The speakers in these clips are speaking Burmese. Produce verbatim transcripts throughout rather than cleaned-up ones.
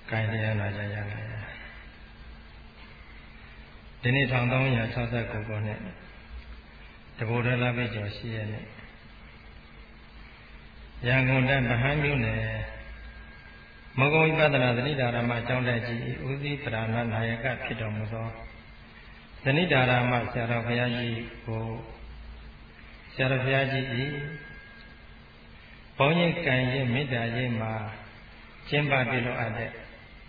ကိုင်တရားနာကြရမယ်ဒီနေ့ထောင်သုံးရာ၆၉ခုနှစ်တဘုဒ္ဓလပိကျော်ရှိရနဲ့ရန်ကုန်တိုင်းဗဟန်းမြို့နယ်မောဂုံဝိပဿနာသနိဓာရမအကြောင်းတိုက်ကြီးဦးစီးပဓာနနာယကဖြစ်တော်မူသောသနိဓာရမဆရာတော်ဘုရားကြီးကိုဆရာတော်ဘုရားကြီးဤဘုန်းကြီးကံရင်မေတ္တာရင်မှာကျင့်ပပြုလို့အပ်တဲ့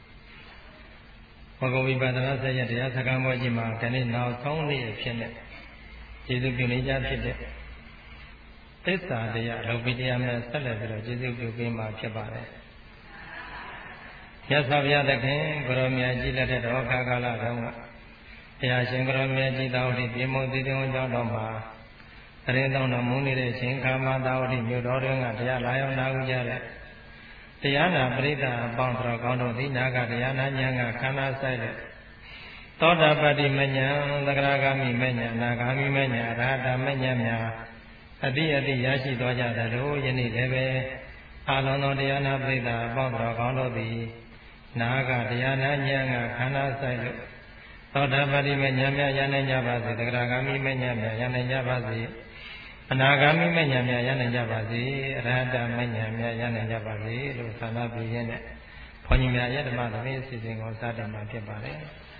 မောဂုံဝိပဿနာဆက်ရတရားစကားပွဲကြီးမှာဒီနေ့နောက်ဆုံးနေ့ဖြစ်နေကျေးဇူးပြုနေကြဖြစ်တဲ့သစ္စာတရားလောကီတရားများဆက်လက်ပြီးတော့ကျေးဇူးပြုပေးမှာဖြစ်ပါတယ်။မြတ်စွာဘုရားသခင်ကိုရောမြတ်ကြီးလက်ထက်တော်ခါကာလတုန်းကဘုရားရှင်ကိုရောမြတ်ကြီးတောင်းတိပြမုံတိတုံကြောင့်တော်မှာတရင်တောင်းတော်မူနေတဲ့အချိန်ခါမှာတာဝတိမြို့တော်တွင်ကတရားလာရောက်နာယူကြတဲ့တရားနာပရိသတ်အပေါင်းတော်ကောင်းတို့သည်နာကတရားနာဉာဏ်ကခန္ဓာဆိုင်တဲ့သောတာပတ္တိမဉ္ဇဉ်သက္ကရာဂာမိမဉ္ဇဉ်အနာဂာမိမဉ္ဇဉ်အရဟတမဉ္ဇဉ်များအတိအတိရရှိသွားကြသလိုယနေ့လည်းပဲအာလုံးသောတရားနာပရိသတ်အပေါင်းတော်ကောင်းတို့သည်နာကတရားနာဉာဏ်ကခန္ဓာဆိုင်လို့သောတာပတ္တိမဉ္ဇဉ်များရနိုင်ကြပါစေသက္ကရာဂာမိမဉ္ဇဉ်များရနိုင်ကြပါစေအနာဂါမိမဉ္ဇဉ်များရနိုင်ကြပါစေအရဟတမဉ္ဇဉ်များရနိုင်ကြပါစေလို့ဆန္ဒပြုရင်းနဲ့ဘုန်းကြီးများရဲ့ဓမ္မသမီးအစီအစဉ်ကိုစတင်မှာဖြစ်ပါတယ်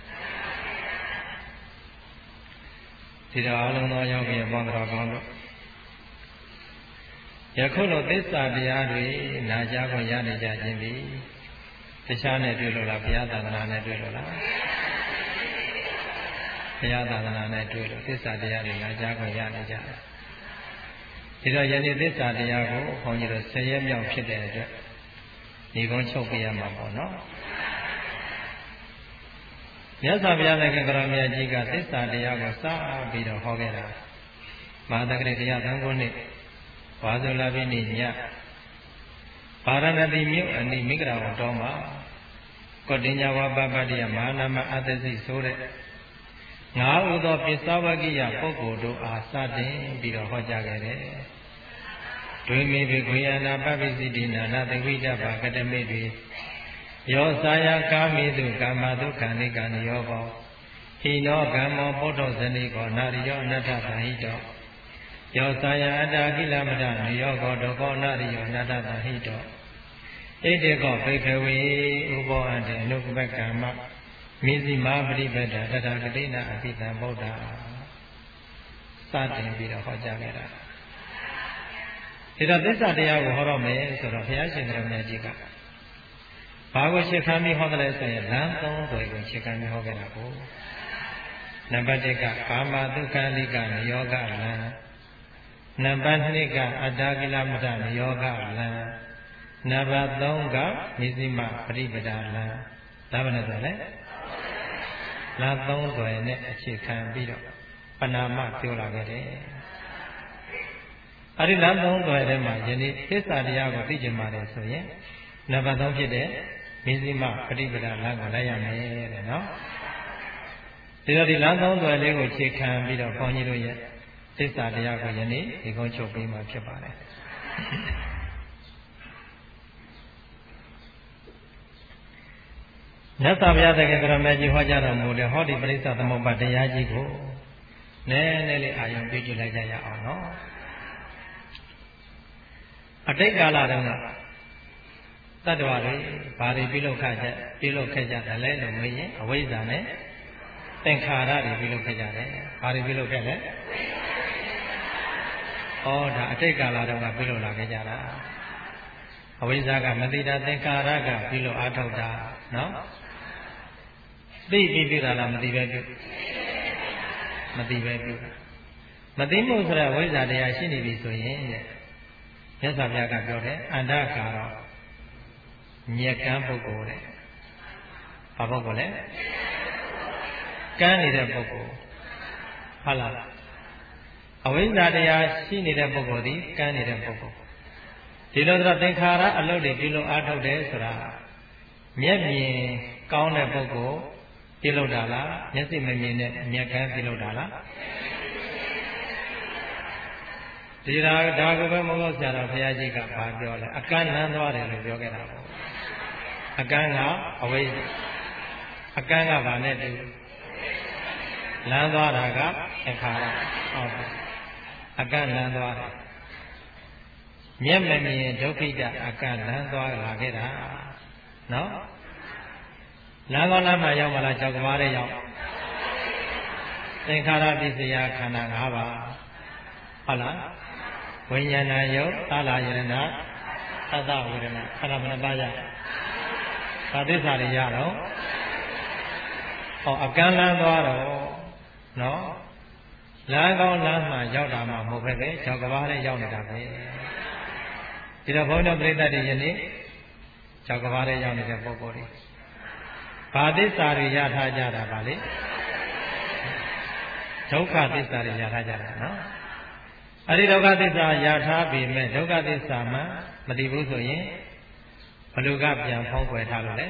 ဒီတော့အလုံးသောယောဂီအပေါင်းတော်ကောင်းတို့ယခုလိုသစ္စာတရားတွေနာကြားခွင့်ရနေကြခြင်းပြီတရားနဲ့တွေ့လို့လားဘုရားသာသနာနဲ့တွေ့လို့လားဘုရားသာသနာနဲ့တွေ့လို့သစ္စာတရားတွေနာကြားခွင့်ရနေကြတယ်ဒီတော့ယနေ့သစ္စာတရားကိုဘုန်းကြီးတို့ဆယ်ရက်မြောက်ဖြစ်တဲ့အတွက်ဒီကုန်းချုပ်ပြရမှာပေါ့နော်မြတ်စွာဘုရားလည်းကရောမြတ်ကြီးကသစ္စာတရားကိုစပြီးတော့ဟောခဲ့တာမဟာသက္ကရာတရားသံဃာနှစ်ဝါဇုလာပိနိညပါရဏတိမြို့အနိမိဂရာဝတော်မှာကောတိညာဝပပတ္တိယမဟာနာမအတ္တစိဆိုတဲ့ငါးဥသောပစ္စဝကိယပုဂ္ဂိုလ်တို့အားစတင်ပြီးတော့ဟောကြားခဲ့တယ်။ဒွေမေဘေခွေယနာပပိစိတိနာနာသဝိတ္တဘာကတမေတွေယောစာယကာမိတုကာမတုခန္ဓိကနိယောဘောဟိနောကမ္မောပုဒ္ဓဇနိကောနာရိယောအနတ္ထသဟိတောယောစာယအတ္တကိလမတနိယောကောဒကောနာရိယောအနတ္ထသဟိတောဣတိကောဘိက္ခဝေဥဘောအတေအနုပပကမ္မမိဇိမာပရိပတ္တတတဂတိနာအပိသံဗုဒ္ဓစတင်ပြီးတော့ဟောကြားခဲ့တာဒီတော့သစ္စာတရားကိုဟောတော့မယ်ဆိုတော့ဘုရားရှင်ကမြတ်ကြီးကဘာကိုရှင်းခံပြီးဟောတယ်လဲဆိုရင်လမ်းသုံးသွယ်ကိုရှင်းခံပြီးဟောခဲ့တာကိုနံပါတ်တစ်ကကာမဒုက္ခလိကနိယောဂလံနံပါတ်နှစ်ကအတ္တကိလမတနိယောဂလံနံပါတ်သုံးကမိဇိမပရိပတ္တလံဒါပဲနဲ့ဆိုလဲလမ်းသုံးသွယ်နဲ့အခြေခံပြီးတော့ပဏာမပြောလာခဲ့တယ်အဲဒီလမ်းသုံးသွယ်ထဲမှာယနေ့သစ္စာတရားကိုသိကျင်ပါတယ်ဆိုရင်နံပါတ်သုံးဖြစ်တဲ့မိဇိမပฏิပဒါလမ်းကိုလိုက်ရမယ်တဲ့နော်ဒီတော့ဒီလမ်းသုံးသွယ်လေးကိုအခြေခံပြီးတော့ဘုန်းကြီးတို့ရဲ့သစ္စာတရားကိုယနေ့ဒီကုန်းချုပ်ပြီးမှဖြစ်ပါတယ်မြတ်စွာဘုရားသခင်ကရမေကြီးဟောကြားတော်မူတဲ့ဟောဒီပရိစ္ဆသမုပ္ပါတရားကြီးကိုနည်းနည်းလေးအာရုံပြုကြည့်လိုက်ကြရအောင်နော်အတိတ်ကာလတုန်းကတတ္တဝါတွေဘာတွေပြုလုပ်ခဲ့ကြပြုလုပ်ခဲ့ကြတယ်လဲလို့မေးရင်အဝိဇ္ဇာနဲ့သင်္ခါရတွေပြုလုပ်ခဲ့ကြတယ်ဘာတွေပြုလုပ်ခဲ့လဲဩဒါအတိတ်ကာလတုန်းကပြုလုပ်လာခဲ့ကြတာအဝိဇ္ဇာကမသိတာသင်္ခါရကပြုလုပ်အားထုတ်တာနော်သိပြီးပြုတာလားမသိပဲပြုမသိပဲပြုမသိမှုဆိုတဲ့ဝိဇ္ဇာတရားရှိနေပြီဆိုရင်တဲ့မြတ်စွာဘုရားကပြောတယ်အန္တကာရောမြက်ကန်းပုဂ္ဂိုလ်တဲ့ဘာပုဂ္ဂိုလ်လဲကန်းနေတဲ့ပုဂ္ဂိုလ်ဟုတ်လားအဝိဇ္ဇာတရားရှိနေတဲ့ပုဂ္ဂိုလ်ဒီကန်းနေတဲ့ပုဂ္ဂိုလ်ဒီလိုဆိုသင်္ခါရအလုပ်တွေပြုလုပ်အားထုတ်တယ်ဆိုတာမျက်မြင်ကောင်းတဲ့ပုဂ္ဂိုလ်ပြုလုပ်တာလားမျက်စိမမြင်တဲ့မျက်ကန်းပြုလုပ်တာလားဒီဒါဒါကပဲမဟုတ်ဆရာတော်ဘုရားကြီးကဘာပြောလဲအကန့်လန်းသွားတယ်လို့ပြောခဲ့တာပေါ့အကန်းကအဝိဇ္ဇာအကန်းကဘာနဲ့တူလမ်းသွားတာကအခါရဟုတ်တယ်အကန်းလမ်းသွားတယ်မျက်မမြင်ဒုက္ခိတအကန့်လမ်းသွားလာခဲ့တာနော်လမ်းကောင်းလမ်းမှာရောက်မလား၆ကဘာတဲ့ရောက်သင်္ခါရပစ္စယခန္ဓာ၅ပါးဟုတ်လားဝိညာဏယုတ်သာလယရဏသတ္တဝေဒနာခန္ဓာဘယ်နှပါးရဘာသစ္စာတွေရတော့ဟောအကန့်လမ်းသွားတော့နော်လမ်းကောင်းလမ်းမှာရောက်တာမှမဟုတ်ပဲပဲ၆ကဘာတဲ့ရောက်နေတာပဲဒီတော့ဘုန်းတော်ပြိဿတွေယနေ့၆ကဘာတဲ့ရောက်နေတဲ့ပုဂ္ဂိုလ်တွေဘာသစ္စာတွေရထားကြတာပါလေဒုက္ခသစ္စာတွေရထားကြတာနော်အဲ့ဒီဒုက္ခသစ္စာရထားပြီမဲ့ဒုက္ခသစ္စာမှမသိဘူးဆိုရင်ဘလူကပြန်ဖုံးကွယ်ထားလို့လေ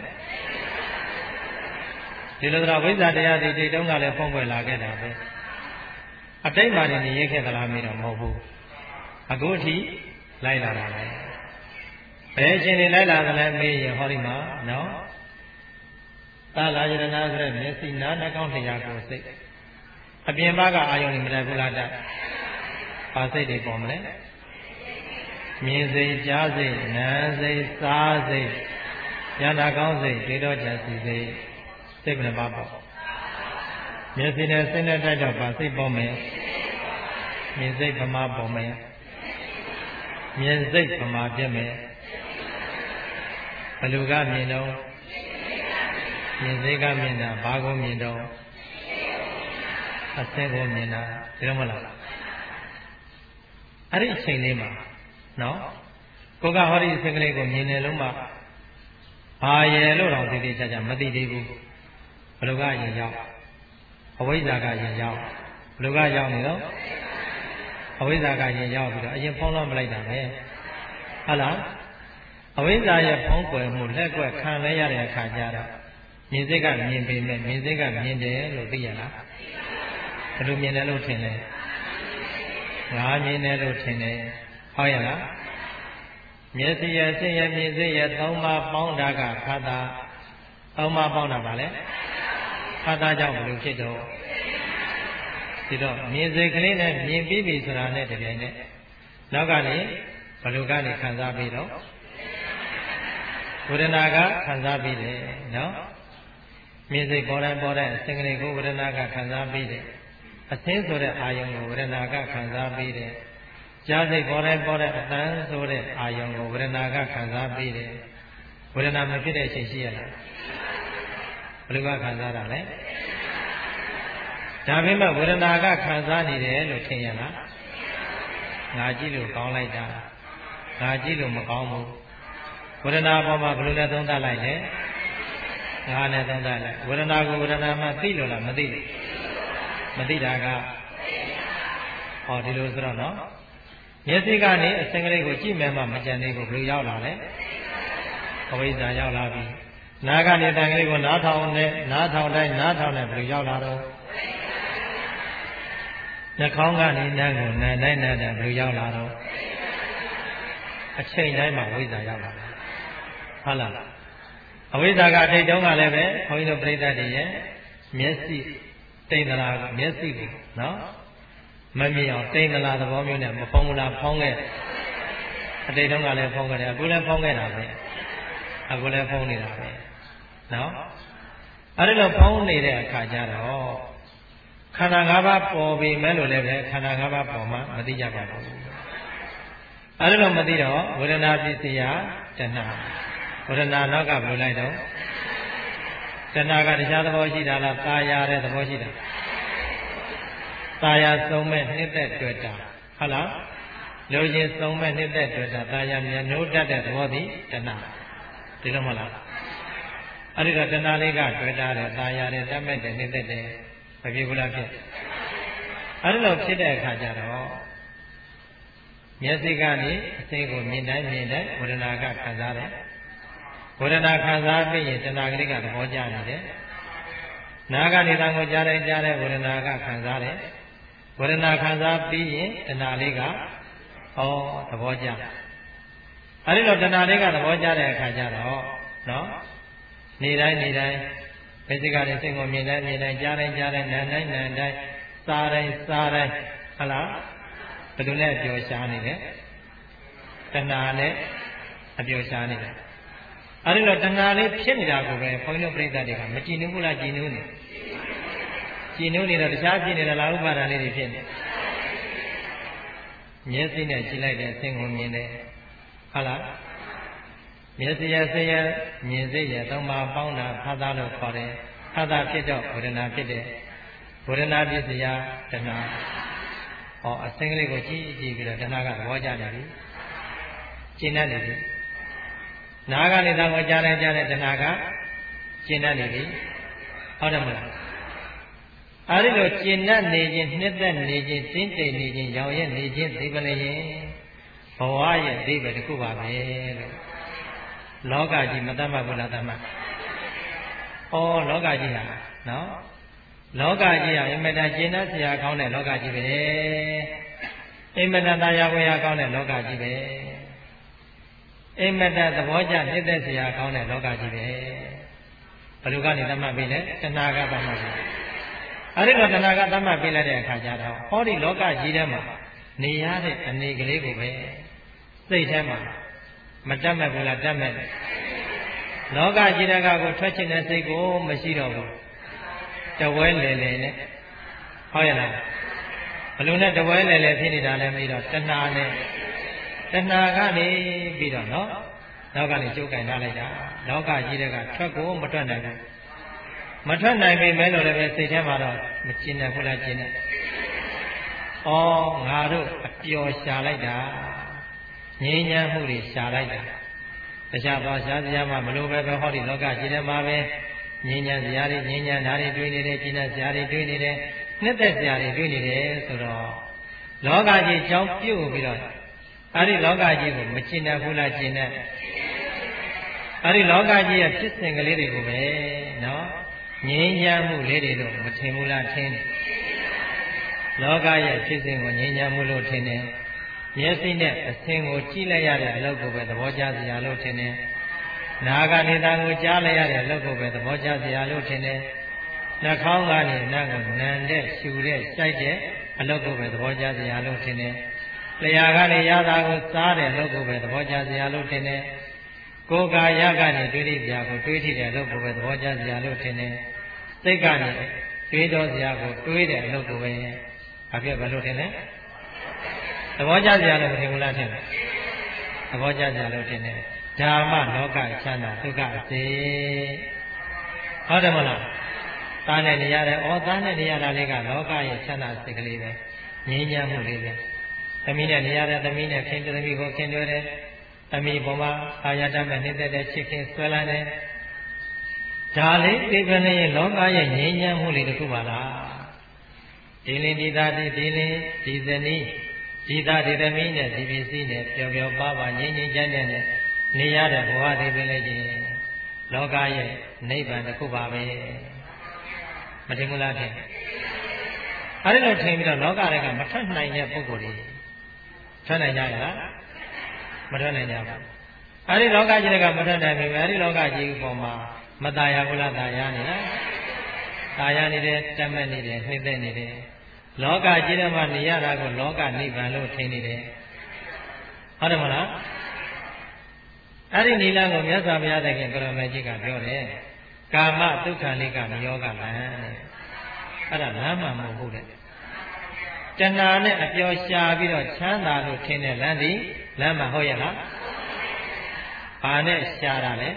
ဒီလိုတော့ဝိဇ္ဇာတရားတွေတိတ်တုံးကလည်းဖုံးကွယ်လာခဲ့တာပဲအတိတ်မှာနေရခဲ့သလားမေးတော့မဟုတ်ဘူးအခုအထိလိုက်လာတာလေဘယ်အချိန်နေလိုက်လာသလဲမေးရင်ဟောဒီမှာနော်သာလယရဏဆိုတဲ့မျက်စိနားနှာခေါင်းတရားကိုစိတ်အပြင်ဘကအာယုန်တွေမတက်ဘူးလားတက်ဘာစိတ်တွေပေါ်မလဲမြင်စိတ်ကြားစိတ်နားစိတ်စားစိတ်ဉာဏ်သာကောင်းစိတ်ဒေတော့ချက်စီစိတ်စိတ်ဘယ်နှပါပေါ့မျက်စိနဲ့စိတ်နဲ့တိုက်တော့ဘာစိတ်ပေါ်မယ်မြင်စိတ်ဗမာပေါ်မယ်မြင်စိတ်ဗမာပြည့်မယ်ဘလူကမြင်တော့မြင်စိတ်ကမြင်တာဘာကိုမြင်တော့အစင်းကိုမြင်တာဒီလိုမလားအဲ့ဒီအချိန်လေးမှာနော်ကိုကဟောဒီအစင်းကလေးကိုမြင်တယ်လို့မှဘာရဲ့လို့တော့သိသေးချာချာမသိသေးဘူးဘလူကရင်ရောက်အဝိဇ္ဇာကရင်ရောက်ဘလူကရောက်နေတော့အဝိဇ္ဇာကရင်ရောက်ပြီးတော့အရင်ဖုံးလို့မလိုက်တာပဲဟုတ်လားအဝိဇ္ဇာရဲ့ဖုံးကွယ်မှုလက်ကွက်ခံလဲရတဲ့အခါကျတော့မြင်စိတ်ကမြင်ပေမဲ့မြင်စိတ်ကမြင်တယ်လို့သိရလားဘယ်လိုမြင်တယ်လို့ထင်လဲငါမြင်တယ်လို့ထင်တယ်ဟုတ်ရလားမျက်စိရဲ့စိတ်ရဲ့မြင်စိတ်ရဲ့သုံးပါးပေါင်းတာကခန္ဓာသုံးပါးပေါင်းတာပါလေခန္ဓာကြောင့်ဘယ်လိုဖြစ်တော့ဒီတော့မြင်စိတ်ကလေးနဲ့မြင်ပြီးပြီဆိုတာနဲ့တကယ်နဲ့နောက်ကနေဘယ်လိုကနေခံစားပြီးတော့ဝေဒနာကခံစားပြီးတယ်နော်မြင်စိတ်ပေါ်တိုင်းပေါ်တိုင်းအစဉ်ကလေးကိုဝေဒနာကခံစားပြီးတယ်အသင်းဆိုတဲ့အာယုံကိုဝေဒနာကခံစားပြီးတယ်ကြားစိတ်ပေါ်တိုင်းပေါ်တိုင်းအတန်းဆိုတဲ့အာယုံကိုဝေဒနာကခံစားပြီးတယ်ဝေဒနာမဖြစ်တဲ့အချိန်ရှိရလားဘယ်လိုကခံစားတာလဲဒါပေမဲ့ဝေဒနာကခံစားနေတယ်လို့ထင်ရလားငါကြည့်လို့ကောင်းလိုက်တာငါကြည့်လို့မကောင်းဘူးဝေဒနာပေါ်မှာဘယ်လိုလဲသုံးသပ်လိုက်လဲငါနဲ့သုံးသပ်လိုက်ဝေဒနာကိုဝေဒနာမှသိလို့လားမသိဘူးမသိတာကဟောဒီလိုဆိုတော့နော်မျက်စိကနေအစင်ကလေးကိုကြည့်မယ်မှမကြံသေးဘူးဘယ်လိုရောက်လာလဲအဝိဇ္ဇာရောက်လာပြီနားကနေတန်ကလေးကိုနားထောင်နဲ့နားထောင်တိုင်းနားထောင်နဲ့ဘယ်လိုရောက်လာတော့နှာခေါင်းကနေနားကိုနားတိုင်းနားတိုင်းဘယ်လိုရောက်လာတော့အချိန်တိုင်းမှာဝိဇ္ဇာရောက်လာတယ်ဟုတ်လားအဝိဇ္ဇာကအထိတ်တုံးကလည်းပဲခွန်ကြီးတို့ပြိဿတွေရဲ့မျက်စိတိမ်သလားမျက်စိကိုနော်မမြင်အောင်တိမ်သလားသဘောမျိုးနဲ့မဖုံးဘူးလားဖုံးခဲ့အတိတ်တုံးကလည်းဖုံးခဲ့တယ်အခုလည်းဖုံးခဲ့တာပဲအခုလည်းဖုံးနေတာပဲနော်အဲ့ဒီလိုဖုံးနေတဲ့အခါကျတော့ခန္ဓာ၅ပါးပေါ်ပြီမဲ့လို့လည်းပဲခန္ဓာ၅ပါးပေါ်မှမသိကြပါဘူးအဲ့ဒီလိုမသိတော့ဝေဒနာပစ္စယတဏှာဝေဒနာနောက်ကဘယ်လိုလိုက်တော့တဏှာကတရားသဘောရှိတာလားသာယာတဲ့သဘောရှိတာသာယာဆုံးမဲ့နှစ်သက်တွေ့တာဟုတ်လားလူချင်းဆုံးမဲ့နှစ်သက်တွေ့တာသာယာမြတ်နိုးတတ်တဲ့သဘောသည်တဏှာဒီလိုမဟုတ်လားအဲ့ဒီတော့တဏှာလေးကတွေ့တာတဲ့သာယာတဲ့တတ်မဲ့တဲ့နှစ်သက်တဲ့မဖြစ်ဘူးလားဖြစ်အဲ့ဒီလိုဖြစ်တဲ့အခါကျတော့မျက်စိကနေအစိကိုမြင်တိုင်းမြင်တိုင်းဝေဒနာကခံစားတယ်ဝေဒနာခံစားပြီးရင်တဏှာကလေးကသဘောကျနေတယ်နာကနေတန်ကိုကြားတိုင်းကြားတဲ့ဝေဒနာကခံစားတယ်ဝေဒနာခံစားပြီးရင်တဏှာလေးကဩသဘောကျအဲဒီလိုတဏှာလေးကသဘောကျတဲ့အခါကျတော့နော်နေတိုင်းနေတိုင်းဘယ်စိတ်ကလည်းစိတ်ကိုမြင်တိုင်းမြင်တိုင်းကြားတိုင်းကြားတိုင်းနားတိုင်းနားတိုင်းစားတိုင်းစားတိုင်းဟုတ်လားဘယ်လိုလဲအပျော်ရှားနေလဲတဏှာနဲ့အပျော်ရှားနေတယ်အဲဒီတော့တဏှာလေးဖြစ်နေတာကိုပဲဘုန်းကြီးတို့ပြိဿတွေကမကြည်နူးဘူးလားကြည်နူးနေကြည်နူးနေတော့တခြားဖြစ်နေတာလားဥပါဒာလေးတွေဖြစ်နေမျက်စိနဲ့ကြည့်လိုက်တဲ့အသင်ကိုမြင်တယ်ဟုတ်လားမျက်စိရစိရမြင်စိရသုံးပါးပေါင်းတာဖသလို့ခေါ်တယ်ဖသဖြစ်တော့ဝေဒနာဖြစ်တယ်ဝေဒနာပြည့်စရာတဏှာဟောအစင်းကလေးကိုကြည့်ကြည့်ပြီးတော့တဏှာကသဘောကျနေပြီကျင့်တတ်နေပြီနာကလည်းတော့ကြားတယ်ကြားတယ်တဏှာကကျင့်တတ်နေပြီဟုတ်တယ်မလားအဲဒီလိုကျင့်တတ်နေခြင်းနှစ်သက်နေခြင်းတင်းတိမ်နေခြင်းရောင်ရဲနေခြင်းသိပလျင်ဘဝရဲ့အိဗယ်တစ်ခုပါပဲလို့လောကကြီးမတတ်မှဘူးလားတတ်မှဩလောကကြီးဟာနော်လောကကြီးဟာအင်မတန်ကျင့်တတ်စရာကောင်းတဲ့လောကကြီးပဲအင်မတန်တရားဝေယကောင်းတဲ့လောကကြီးပဲအင်မတန်သဘောကျနှစ်သက်စရာကောင်းတဲ့လောကကြီးပဲဘယ်လိုကနေတတ်မှပြီလဲတဏှာကတတ်မှပြီအဲဒီတော့တဏှာကတတ်မှပြလိုက်တဲ့အခါကျတော့ဟောဒီလောကကြီးထဲမှာနေရတဲ့အနေကလေးကိုပဲစိတ်ထဲမှာမတတ်မဲ့ဘူးလားတတ်မဲ့လောကကြီးတကကိုထွက်ချင်တဲ့စိတ်ကိုမရှိတော့ဘူးတဝဲလေလေနဲ့ဟုတ်ရဲ့လားဘယ်လိုနဲ့တဝဲလေလေဖြစ်နေတာလဲမသိတော့တဏှာနဲ့တဏှာကနေပြီးတော့နော်နောက်ကနေကျုပ်ကင်ထားလိုက်တာလောကကြီးတကထွက်ကိုမထွက်နိုင်ဘူးမထွက်နိုင်ပေမဲ့လို့လည်းပဲစိတ်ထဲမှာတော့မကျင်နိုင်ဘူးလားကျင်တယ်။ဩငါတို့အပျော်ရှာလိုက်တာငြိမ်းချမ်းမှုတွေရှာလိုက်တာတခြားသွားရှားစရာမှမလိုပဲပဲဟောဒီလောကကြီးထဲမှာပဲငြိမ်းချမ်းစရာတွေငြိမ်းချမ်းဓာတ်တွေတွေ့နေတယ်ကျင်တဲ့စရာတွေတွေ့နေတယ်နှစ်သက်စရာတွေတွေ့နေတယ်ဆိုတော့လောကကြီးကြောင်းပြုတ်ပြီးတော့အဲဒီလောကကြီးကိုမကျင်နိုင်ဘူးလားကျင်တဲ့အဲဒီလောကကြီးရဲ့ဖြစ်စဉ်ကလေးတွေကိုပဲနော်ငြိမ်းချမ်းမှုလေးတွေတော့မထင်ဘူးလားထင်တယ်လောကရဲ့ဖြစ်စဉ်ကိုငြိမ်းချမ်းမှုလို့ထင်တယ်မျက်စိနဲ့အစင်ကိုကြည့်လိုက်ရတဲ့အလုပ်ကိုပဲသဘောကျစရာလို့ထင်တယ်နာဂနေတာကိုကြားလိုက်ရတဲ့အလုပ်ကိုပဲသဘောကျစရာလို့ထင်တယ်နှာခေါင်းကနေနှာကိုနံတဲ့ရှူတဲ့စိုက်တဲ့အလုပ်ကိုပဲသဘောကျစရာလို့ထင်တယ်လျှာကနေရတာကိုစားတဲ့အလုပ်ကိုပဲသဘောကျစရာလို့ထင်တယ်ကိုယ်ကာယကနေတွေးထိစရာကိုတွေးထိတဲ့အလုပ်ကိုပဲသဘောကျစရာလို့ထင်တယ်စိတ်ကနေတွေးတော်စရာကိုတွေးတဲ့အလုပ်ကိုပဲအပြည့်ဘယ်လိုထင်လဲသဘောကျစရာလို့မထင်ဘူးလားထင်တယ်သဘောကျစရာလို့ထင်တယ်ဓမ္မလောကချမ်းသာဒုက္ခအစေဟုတ်တယ်မလားသားနဲ့နေရတယ်ဩသားနဲ့နေရတာလေးကလောကရဲ့ချမ်းသာစိတ်ကလေးပဲငြိမ်းချမ်းမှုလေးပဲသမီးနဲ့နေရတဲ့သမီးနဲ့ခင်သမီးကိုခင်တွေ့တယ်သမီးပေါ်မှာအာရတမဲ့နှိမ့်သက်တဲ့ချစ်ခင်ဆွဲလန်းတယ်ဒါလေးဒီကနေ့လောကရဲ့ငြိမ်းချမ်းမှုလေးတစ်ခုပါလားဒီလင်းဒီသားဒီဒီလင်းဒီဇနီးဒီသားဒီသမီးနဲ့ဒီပစ္စည်းနဲ့ပျော်ပျော်ပါးပါငြိမ်းငြိမ်းချမ်းချမ်းနဲ့နေရတဲ့ဘဝတွေပဲလေကြီးလောကရဲ့နိဗ္ဗာန်တစ်ခုပါပဲမထင်ဘူးလားထင်အဲဒီလိုထင်ပြီးတော့လောကတွေကမထွက်နိုင်တဲ့ပုဂ္ဂိုလ်တွေထွက်နိုင်ကြရလားမထွက်နိုင်ကြဘူးအဲဒီလောကကြီးတွေကမထွက်နိုင်ဘူးအဲဒီလောကကြီးပေါ်မှာမตายရဘူးလားตายရနေလားตายရနေတယ်တတ်မဲ့နေတယ်နှိမ့်သက်နေတယ်လောကကြီးထဲမှာနေရတာကိုလောကနိဗ္ဗာန်လို့ထင်နေတယ်ဟုတ်တယ်မလားအဲ့ဒီနိလန်းကိုမြတ်စွာဘုရားသခင်ကရမကြီးကပြောတယ်ကာမဒုက္ခလေးကမယောဂလမ်းတဲ့အဲ့ဒါလမ်းမှမဟုတ်ဘူးတဲ့တဏှာနဲ့အပျော်ရှာပြီးတော့ချမ်းသာလို့ထင်တဲ့လမ်းဒီလမ်းမှဟုတ်ရဲ့လားဘာနဲ့ရှာတာလဲ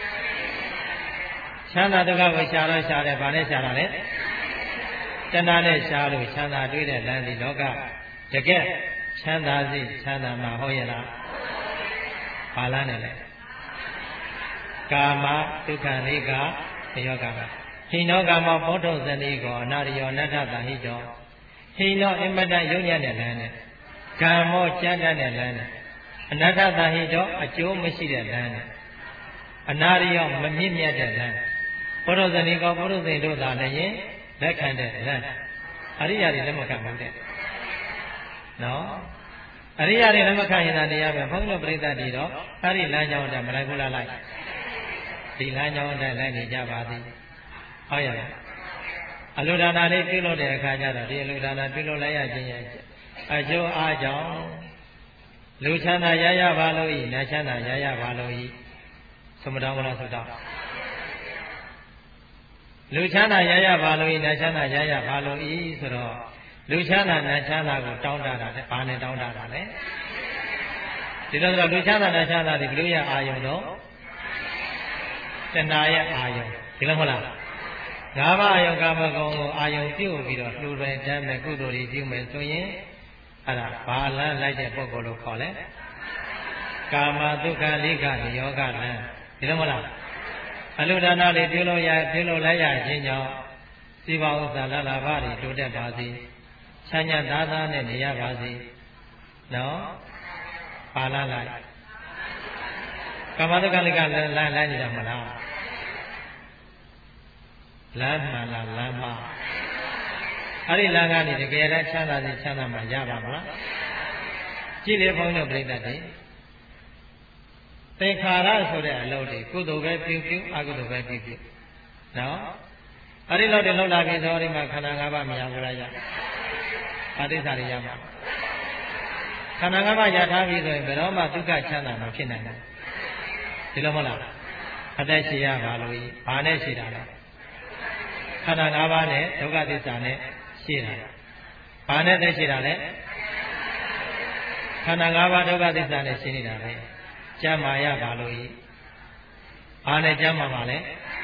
ချမ်းသာဒုက္ခကိုရှာတော့ရှာတယ်ဘာနဲ့ရှာတာလဲတဏှာနဲ့ရှာလို့ချမ်းသာတွေ့တဲ့လမ်းဒီလောကတကယ်ချမ်းသာစိချမ်းသာမှာဟုတ်ရဲ့လားဘာလမ်းနဲ့လဲကာမဒုက္ခနိကတယောကပါဟိနောကာမဘောဓဇဏီကောအနာရိယောနတ္ထတဟိတောဟိနောအမတယုံညံ့တဲ့လမ်းနဲ့ကာမောကြမ်းတမ်းတဲ့လမ်းနဲ့အနတ္ထတဟိတောအကျိုးမရှိတဲ့လမ်းနဲ့အနာရိယောမမြင့်မြတ်တဲ့လမ်းဘောဓဇဏီကောဘောဓဇိန်တို့သာလည်းလက်ခံတဲ့လမ်းအရိယာတွေလက်မခံဘူးတဲ့နော်အရိယာတွေလက်မခံရင်တရားပဲဘုန်းကြီးတို့ပြိဿတွေတော့အဲ့ဒီလမ်းကြောင်းတည်းမလိုက်ဘူးလားလိုက်ဒီလမ်းကြောင်းတိုင်းလိုက်နေကြပါသည်ဟုတ်ရဲ့အလုဒါနာလေးပြုလုပ်တဲ့အခါကျတော့ဒီအလုဒါနာပြုလုပ်လိုက်ရခြင်းရဲ့အကျိုးအားကြောင့်လူချမ်းသာရရပါလို့ဤနတ်ချမ်းသာရရပါလို့ဤသမတော်မလားသုတ္တလူချမ်းသာရရပါလို့ဤနတ်ချမ်းသာရရပါလို့ဤဆိုတော့လူချမ်းသာနတ်ချမ်းသာကိုတောင်းတတာလေဘာနဲ့တောင်းတတာလဲဒီလိုဆိုတော့လူချမ်းသာနတ်ချမ်းသာဒီဘလို့ရအာယုံတော့တဏှာရဲ့အာယုံဒီလိုမဟုတ်လားငါးပါးအာယုံကာမဂုဏ်ကိုအာယုံပြုတ်ပြီးတော့လှူတယ်တမ်းမယ်ကုသိုလ်တွေပြုမယ်ဆိုရင်အဲ့ဒါဘာလန်းလိုက်တဲ့ပုဂ္ဂိုလ်လို့ခေါ်လဲကာမဒုက္ခလိကယောဂလန်းဒီလိုမဟုတ်လားအလုဒါနာလေးပြုလို့ရပြုလို့လိုက်ရခြင်းကြောင့်စီပါဥစ္စာလလဘတွေတိုးတက်ပါစေချမ်းသာသာသာနဲ့နေရပါစေနော်ပါလာလိုက်ကာမဒုက္ခလိကလန်းလန်းနေတာမလားလမ်းမှန်လားလမ်းမအဲ့ဒီလမ်းကနေတကယ်တမ်းချမ်းသာစေချမ်းသာမှရပါမလားကြည့်လေဘုန်းကြီးတို့ပြိဿတွေသင်္ခါရဆိုတဲ့အလုပ်တွေကုသိုလ်ပဲပြုပြုအကုသိုလ်ပဲပြုပြုနော်အဲ့ဒီလောက်တွေလောက်လာပြီဆိုဒီမှာခန္ဓာ၅ပါးမရဘူးလားရပါတိစ္ဆာတွေရမှာခန္ဓာ၅ပါးရထားပြီဆိုရင်ဘယ်တော့မှဒုက္ခချမ်းသာမဖြစ်နိုင်ဘူးဒီလိုမဟုတ်လားအသက်ရှိရပါလို့ဘာနဲ့ရှိတာလဲခန္ဓာ၅ပါးနဲ့ဒုက္ခသစ္စာနဲ့ရှိတာဘာနဲ့သက်ရှိတာလဲခန္ဓာ၅ပါးဒုက္ခသစ္စာနဲ့ရှိနေတာပဲကျမ်းမာရပါလို့ဤဘာနဲ့ကျမ်းမာမှာလဲ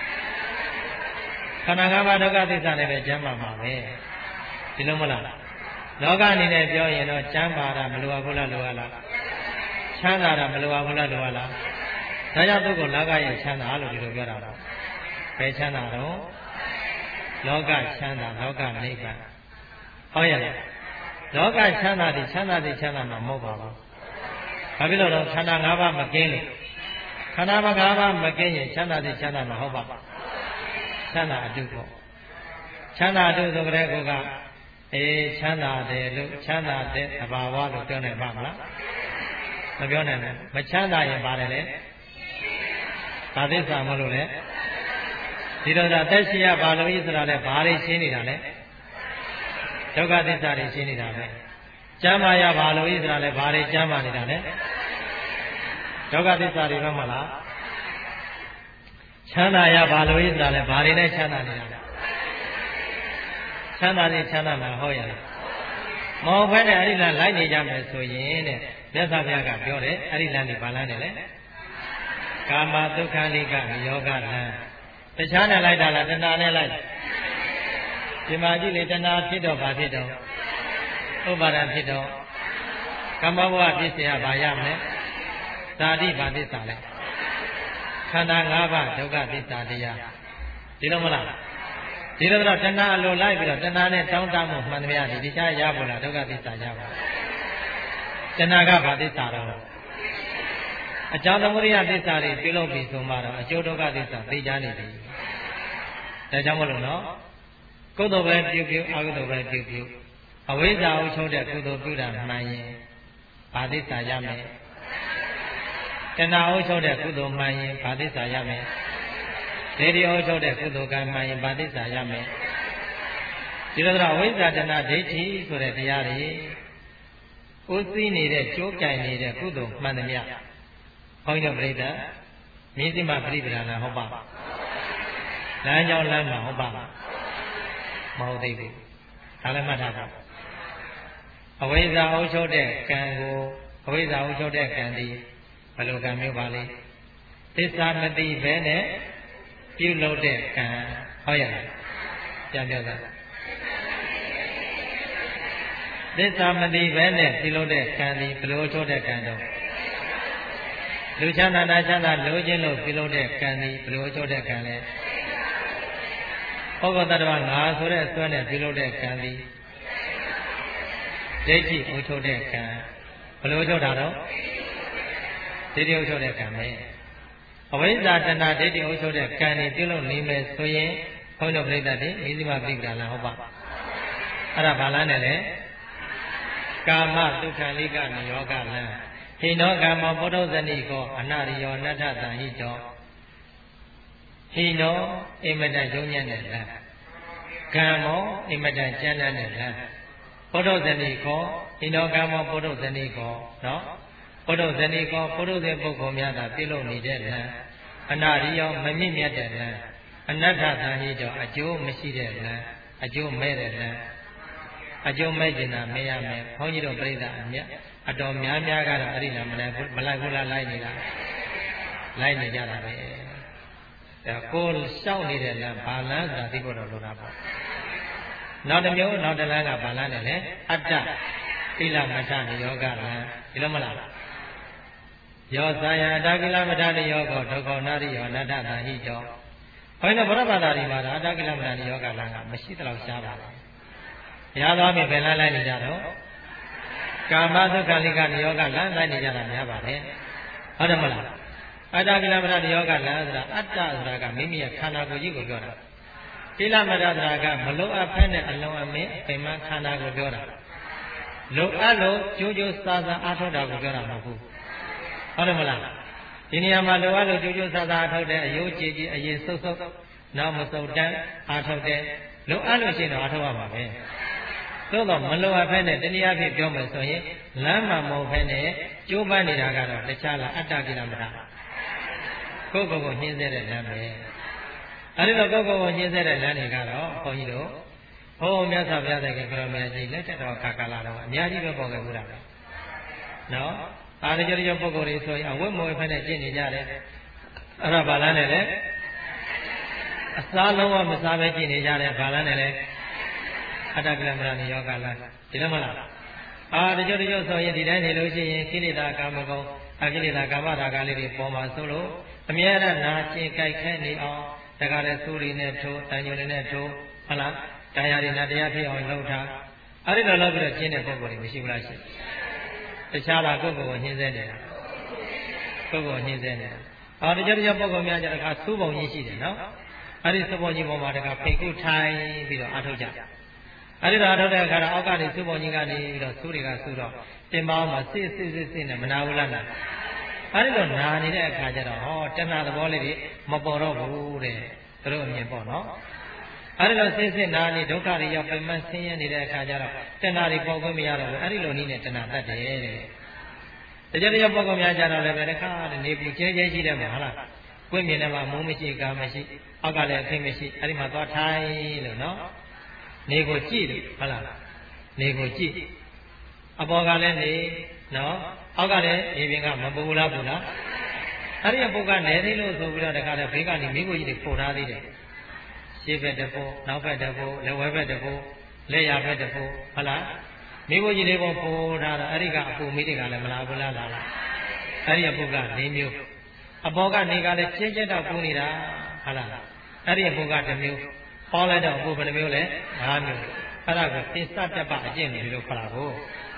ခန္ဓာ၅ပါးဒုက္ခသစ္စာနဲ့ပဲကျမ်းမာမှာပဲဒီလိုမဟုတ်လားလောကအနေနဲ့ပြောရင်တော့ကျမ်းမာတာမလိုအပ်ဘူးလားလိုအပ်လားချမ်းသာတာမလိုအပ်ဘူးလားလိုအပ်လားဒါကြောင့်သူကလောကရဲ့ချမ်းသာလို့ဒီလိုပြောတာတော့ဘယ်ချမ်းသာတော့လောကချမ်းသာလောကနိဗ္ဗာန်ဟုတ်ရဲ့လောကချမ်းသာဒီချမ်းသာဒီချမ်းသာမှာမဟုတ်ပါဘူးဘာဖြစ်လို့လဲခန္ဓာ၅ပါးမကင်းလို့ခန္ဓာ၅ပါးမကင်းရင်ချမ်းသာဒီချမ်းသာမှာဟုတ်ပါချမ်းသာအတုပေါ့ချမ်းသာအတုဆိုကြတဲ့ကောကအေးချမ်းသာတယ်လို့ချမ်းသာတဲ့သဘာဝလို့ပြောနိုင်ပါမလားမပြောနိုင်ဘူးမချမ်းသာရင်ပါတယ်လေဒါသစ္စာမလို့လေဒီတော့ဒါသက်ရှိရပါလို့ဤဆိုတာလဲဘာတွေရှင်းနေတာလဲဒုက္ခသစ္စာတွေရှင်းနေတာပဲကျမ်းမာရပါလို့ဤဆိုတာလဲဘာတွေကျမ်းမာနေတာလဲဒုက္ခသစ္စာတွေပဲမလားချမ်းသာရပါလို့ဤဆိုတာလဲဘာတွေနဲ့ချမ်းသာနေတာလဲချမ်းသာနေချမ်းသာမှာဟုတ်ရဲ့မဟုတ်ဘဲနဲ့အဲ့ဒီလမ်းလိုက်နေကြမယ်ဆိုရင်တဲ့မြတ်စွာဘုရားကပြောတယ်အဲ့ဒီလမ်းဒီဘာလမ်းနဲ့လဲကာမဒုက္ခလိကယောဂလမ်းတခြားနဲ့လိုက်တာလားတဏှာနဲ့လိုက်ဒီမှာကြည့်လေတဏှာဖြစ်တော့ဘာဖြစ်တော့ဥပါဒံဖြစ်တော့ကမ္မဘဝပြည့်စရာဘာရမလဲဇာတိဘာသစ္စာလဲခန္ဓာ၅ပါးဒုက္ခသစ္စာတရားဒီလိုမလားဒီလိုတော့တဏှာအလိုလိုက်ပြီးတော့တဏှာနဲ့တောင်းတမှုမှန်သမျှဒီတရားရဖို့လားဒုက္ခသစ္စာရပါတဏှာကဘာသစ္စာတော့အကြောင်းသမုဒိယသစ္စာတွေပြုလုပ်ပြီးဆိုမှတော့အကျိုးဒုက္ခသစ္စာသိကြနေတယ်ဒါကြောင့်မလို့နော်ကုသိုလ်ပဲပြုပြုအကုသိုလ်ပဲပြုပြုအဝိဇ္ဇာအုပ်ချုပ်တဲ့ကုသိုလ်ပြုတာမှန်ရင်ဘာသစ္စာရမယ်တဏှာအုပ်ချုပ်တဲ့ကုသိုလ်မှန်ရင်ဘာသစ္စာရမယ်ဒေဒီအုပ်ချုပ်တဲ့ကုသိုလ်ကံမှန်ရင်ဘာသစ္စာရမယ်ဒီလိုတော့အဝိဇ္ဇာတဏှာဒိဋ္ဌိဆိုတဲ့တရားတွေဥသိနေတဲ့ကြိုးကြိုင်နေတဲ့ကုသိုလ်မှန်သမျှဘုန်းကြီးတို့ပြိဿမြင်းစိမပြိပဒနာဟုတ်ပါလမ်းကြောင်းလမ်းမှာဟုတ်ပါမဟုတ်သေးဘူးဒါလည်းမှတ်ထားပါအဝိဇ္ဇာအုပ်ချုပ်တဲ့ကံကိုအဝိဇ္ဇာအုပ်ချုပ်တဲ့ကံဒီဘယ်လိုကံမျိုးပါလဲသစ္စာမသိဘဲနဲ့ပြုလုပ်တဲ့ကံဟုတ်ရဲ့ပြန်ပြောသားသစ္စာမသိဘဲနဲ့ပြုလုပ်တဲ့ကံဒီဘယ်လိုချုပ်တဲ့ကံတော့လူချမ်းသာနာချမ်းသာလိုချင်လို့ပြုလုပ်တဲ့ကံဒီဘယ်လိုချုပ်တဲ့ကံလဲဩဃတတ္တဝငါဆိုတဲ့ဆွဲနဲ့ပြုလုပ်တဲ့ကံဒီဒိဋ္ဌိအုပ်ချုပ်တဲ့ကံဘယ်လိုချုပ်တာတော့ဒိဋ္ဌိအုပ်ချုပ်တဲ့ကံပဲအဝိဇ္ဇာတဏှာဒိဋ္ဌိအုပ်ချုပ်တဲ့ကံတွေပြုလုပ်နေမယ်ဆိုရင်ဘုန်းတော်ပြိတ္တတွေမိသိမပြိပ္ပဒါလားဟုတ်ပါအဲ့ဒါဘာလမ်းနဲ့လဲကာမဒုက္ခလိကနိယောဂလမ်းဟိနောကာမပုထုဇဏိကောအနရိယောနတ္ထတံဟိတောဟိနောအိမတန်ယုံညံ့တဲ့လမ်းကံမောအိမတန်ကျမ်းတဲ့လမ်းပုထုဇဏီကောဟိနောကံမောပုထုဇဏီကောနော်ပုထုဇဏီကောပုထုဇဉ်ပုဂ္ဂိုလ်များသာပြုလုပ်နေတဲ့လမ်းအနာရိယောမမြင့်မြတ်တဲ့လမ်းအနတ္ထသံဟိတောအကျိုးမရှိတဲ့လမ်းအကျိုးမဲ့တဲ့လမ်းအကျိုးမဲ့ကျင်တာမရမယ်ဘုန်းကြီးတို့ပြိဿအမြတ်အတော်များများကတော့အဲ့ဒီလားမလိုက်ဘူးမလိုက်ဘူးလားလိုက်နေတာလိုက်နေကြတာပဲဒါကိုရှောက်နေတဲ့လမ်းဘာလမ်းဆိုတာသိဖို့တော့လိုတာပေါ့နောက်တစ်မျိုးနောက်တစ်လမ်းကဘာလမ်းလဲလေအတ္တကိလမထနိယောဂလမ်းဒီလိုမလားယောသာယအတ္တကိလမထနိယောဂဒုက္ခနာရိယောအနတ္တသံဟိတောဘယ်လိုဗုဒ္ဓဘာသာတွေမှာအတ္တကိလမထနိယောဂလမ်းကမရှိတော့ရှားပါဘူးရသွားပြီဘယ်လမ်းလိုက်နေကြတော့ကာမသုခလိကနိယောဂလမ်းလိုက်နေကြတာများပါတယ်ဟုတ်တယ်မလားအတ္တကိလမထနိယောဂလမ်းဆိုတာအတ္တဆိုတာကမိမိရဲ့ခန္ဓာကိုယ်ကြီးကိုပြောတာကိလမထဆိုတာကမလုံအပ်ဖက်နဲ့အလုံးအမင်းအိမ်မခန္ဓာကိုပြောတာလုံအပ်လို့ကြိုးကြိုးစားစားအားထုတ်တာကိုပြောတာမဟုတ်ဘူးဟုတ်တယ်မလားဒီနေရာမှာလုံအပ်လို့ကြိုးကြိုးစားစားအားထုတ်တဲ့အယိုးကြည်ကြည်အရင်ဆုပ်ဆုပ်နောက်မဆုပ်တန်းအားထုတ်တယ်လုံအပ်လို့ရှိရင်တော့အားထုတ်ရမှာပဲသို့တော့မလုံအပ်ဖက်နဲ့တနည်းအားဖြင့်ပြောမယ်ဆိုရင်လမ်းမှာမဟုတ်ဖက်နဲ့ကြိုးပမ်းနေတာကတော့တခြားလားအတ္တကိလမထကိုယ့်ကိုယ်ကိုညှင်းဆဲတဲ့လမ်းပဲအဲဒီတော့ကိုယ့်ကိုယ်ကိုညှင်းဆဲတဲ့လမ်းတွေကတော့ဘုန်းကြီးတို့ဘုန်းမြတ်စွာဘုရားသခင်ကတော်မြတ်ကြီးလက်ထက်တော်ခါကာလတော့အများကြီးပဲပေါ်ခဲ့ဘူးလားပဲနော်အာရကြရပုဂ္ဂိုလ်တွေဆိုရင်အဝတ်မဝတ်ဖက်နဲ့ကျင့်နေကြတယ်အဲ့ဒါဘာလမ်းနဲ့လဲအစားလုံးဝမစားပဲကျင့်နေကြတယ်ဘာလမ်းနဲ့လဲအတ္တကိလမထနိယောဂလမ်းဒီလိုမလားအာရကြရဆိုရင်ဒီတိုင်းနေလို့ရှိရင်ကိလေသာကာမဂုဏ်အကိလေသာကာမရာဂလေးတွေပေါ်မှာဆိုလို့အမြဲတမ်းနာကျင်ကြိုက်ခဲနေအောင်တခါလဲသူရီနဲ့ထိုးတန်ညိုနဲ့ထိုးဟုတ်လားတရားတွေနဲ့တရားဖြစ်အောင်လုပ်ထားအဲ့ဒီလိုလုပ်ပြီးတော့ကျင့်တဲ့ပုဂ္ဂိုလ်တွေမရှိဘူးလားရှိတခြားလားကိုယ့်ကိုယ်ကိုညှင်းဆဲနေတာကိုယ့်ကိုယ်ညှင်းဆဲနေတာအော်တကြကြပုဂ္ဂိုလ်များကြတခါစူးပုံကြီးရှိတယ်နော်အဲ့ဒီစူးပုံကြီးပေါ်မှာတခါဖိတ်ကုထိုင်ပြီးတော့အားထုတ်ကြအဲ့ဒီတော့အားထုတ်တဲ့အခါတော့အောက်ကနေစူးပုံကြီးကနေပြီးတော့စူးတွေကစူးတော့တင်ပေါင်းမှာစစ်စစ်စစ်စစ်နဲ့မနာဘူးလားလားအဲ့ဒီတော့နာနေတဲ့အခါကျတော့ဟောတဏှာသဘောလေးတွေမပေါ်တော့ဘူးတဲ့သူတို့အမြင်ပေါ့နော်အဲ့ဒီလိုစစ်စစ်နာနေဒုက္ခတွေရောက်ပြန်မှဆင်းရဲနေတဲ့အခါကျတော့တဏှာတွေပေါ်ခွင့်မရတော့ဘူးအဲ့ဒီလိုနည်းနဲ့တဏှာတတ်တယ်တဲ့တကြတဲ့ပုဂ္ဂိုလ်များကြတော့လည်းပဲတခါနေပူကျဲကျဲရှိတယ်မဟုတ်လားကွင်းမြင်ထဲမှာမိုးမရှိကာမရှိအောက်ကလည်းအဖိမရှိအဲ့ဒီမှာသွားထိုင်လို့နော်နေကိုကြည့်တယ်ဟုတ်လားနေကိုကြည့်အပေါ်ကလည်းနေနော်အောက်ကလည်းဒီပြင်ကမပူလားပူလားအဲ့ဒီအပုတ်ကနေသေးလို့ဆိုပြီးတော့တခါတည်းဘေးကနေမိကိုကြီးတွေပို့ထားသေးတယ်ရှေ့ဘက်တစ်ပုတ်နောက်ဘက်တစ်ပုတ်လက်ဝဲဘက်တစ်ပုတ်လက်ရဘက်တစ်ပုတ်ဟုတ်လားမိကိုကြီးတွေပို့ထားတော့အဲ့ဒီကအပူမိတွေကလည်းမလားဘူးလားလားအဲ့ဒီအပုတ်ကနေမျိုးအပေါ်ကနေကလည်းချင်းချင်းတော့ပူနေတာဟုတ်လားအဲ့ဒီအပုတ်ကတစ်မျိုးပေါလိုက်တော့အပုတ်ဘယ်နှမျိုးလဲငါးမျိုးအဲ့ဒါကသစ္စာတပအကျင့်တွေလို့ခေါ်တာကို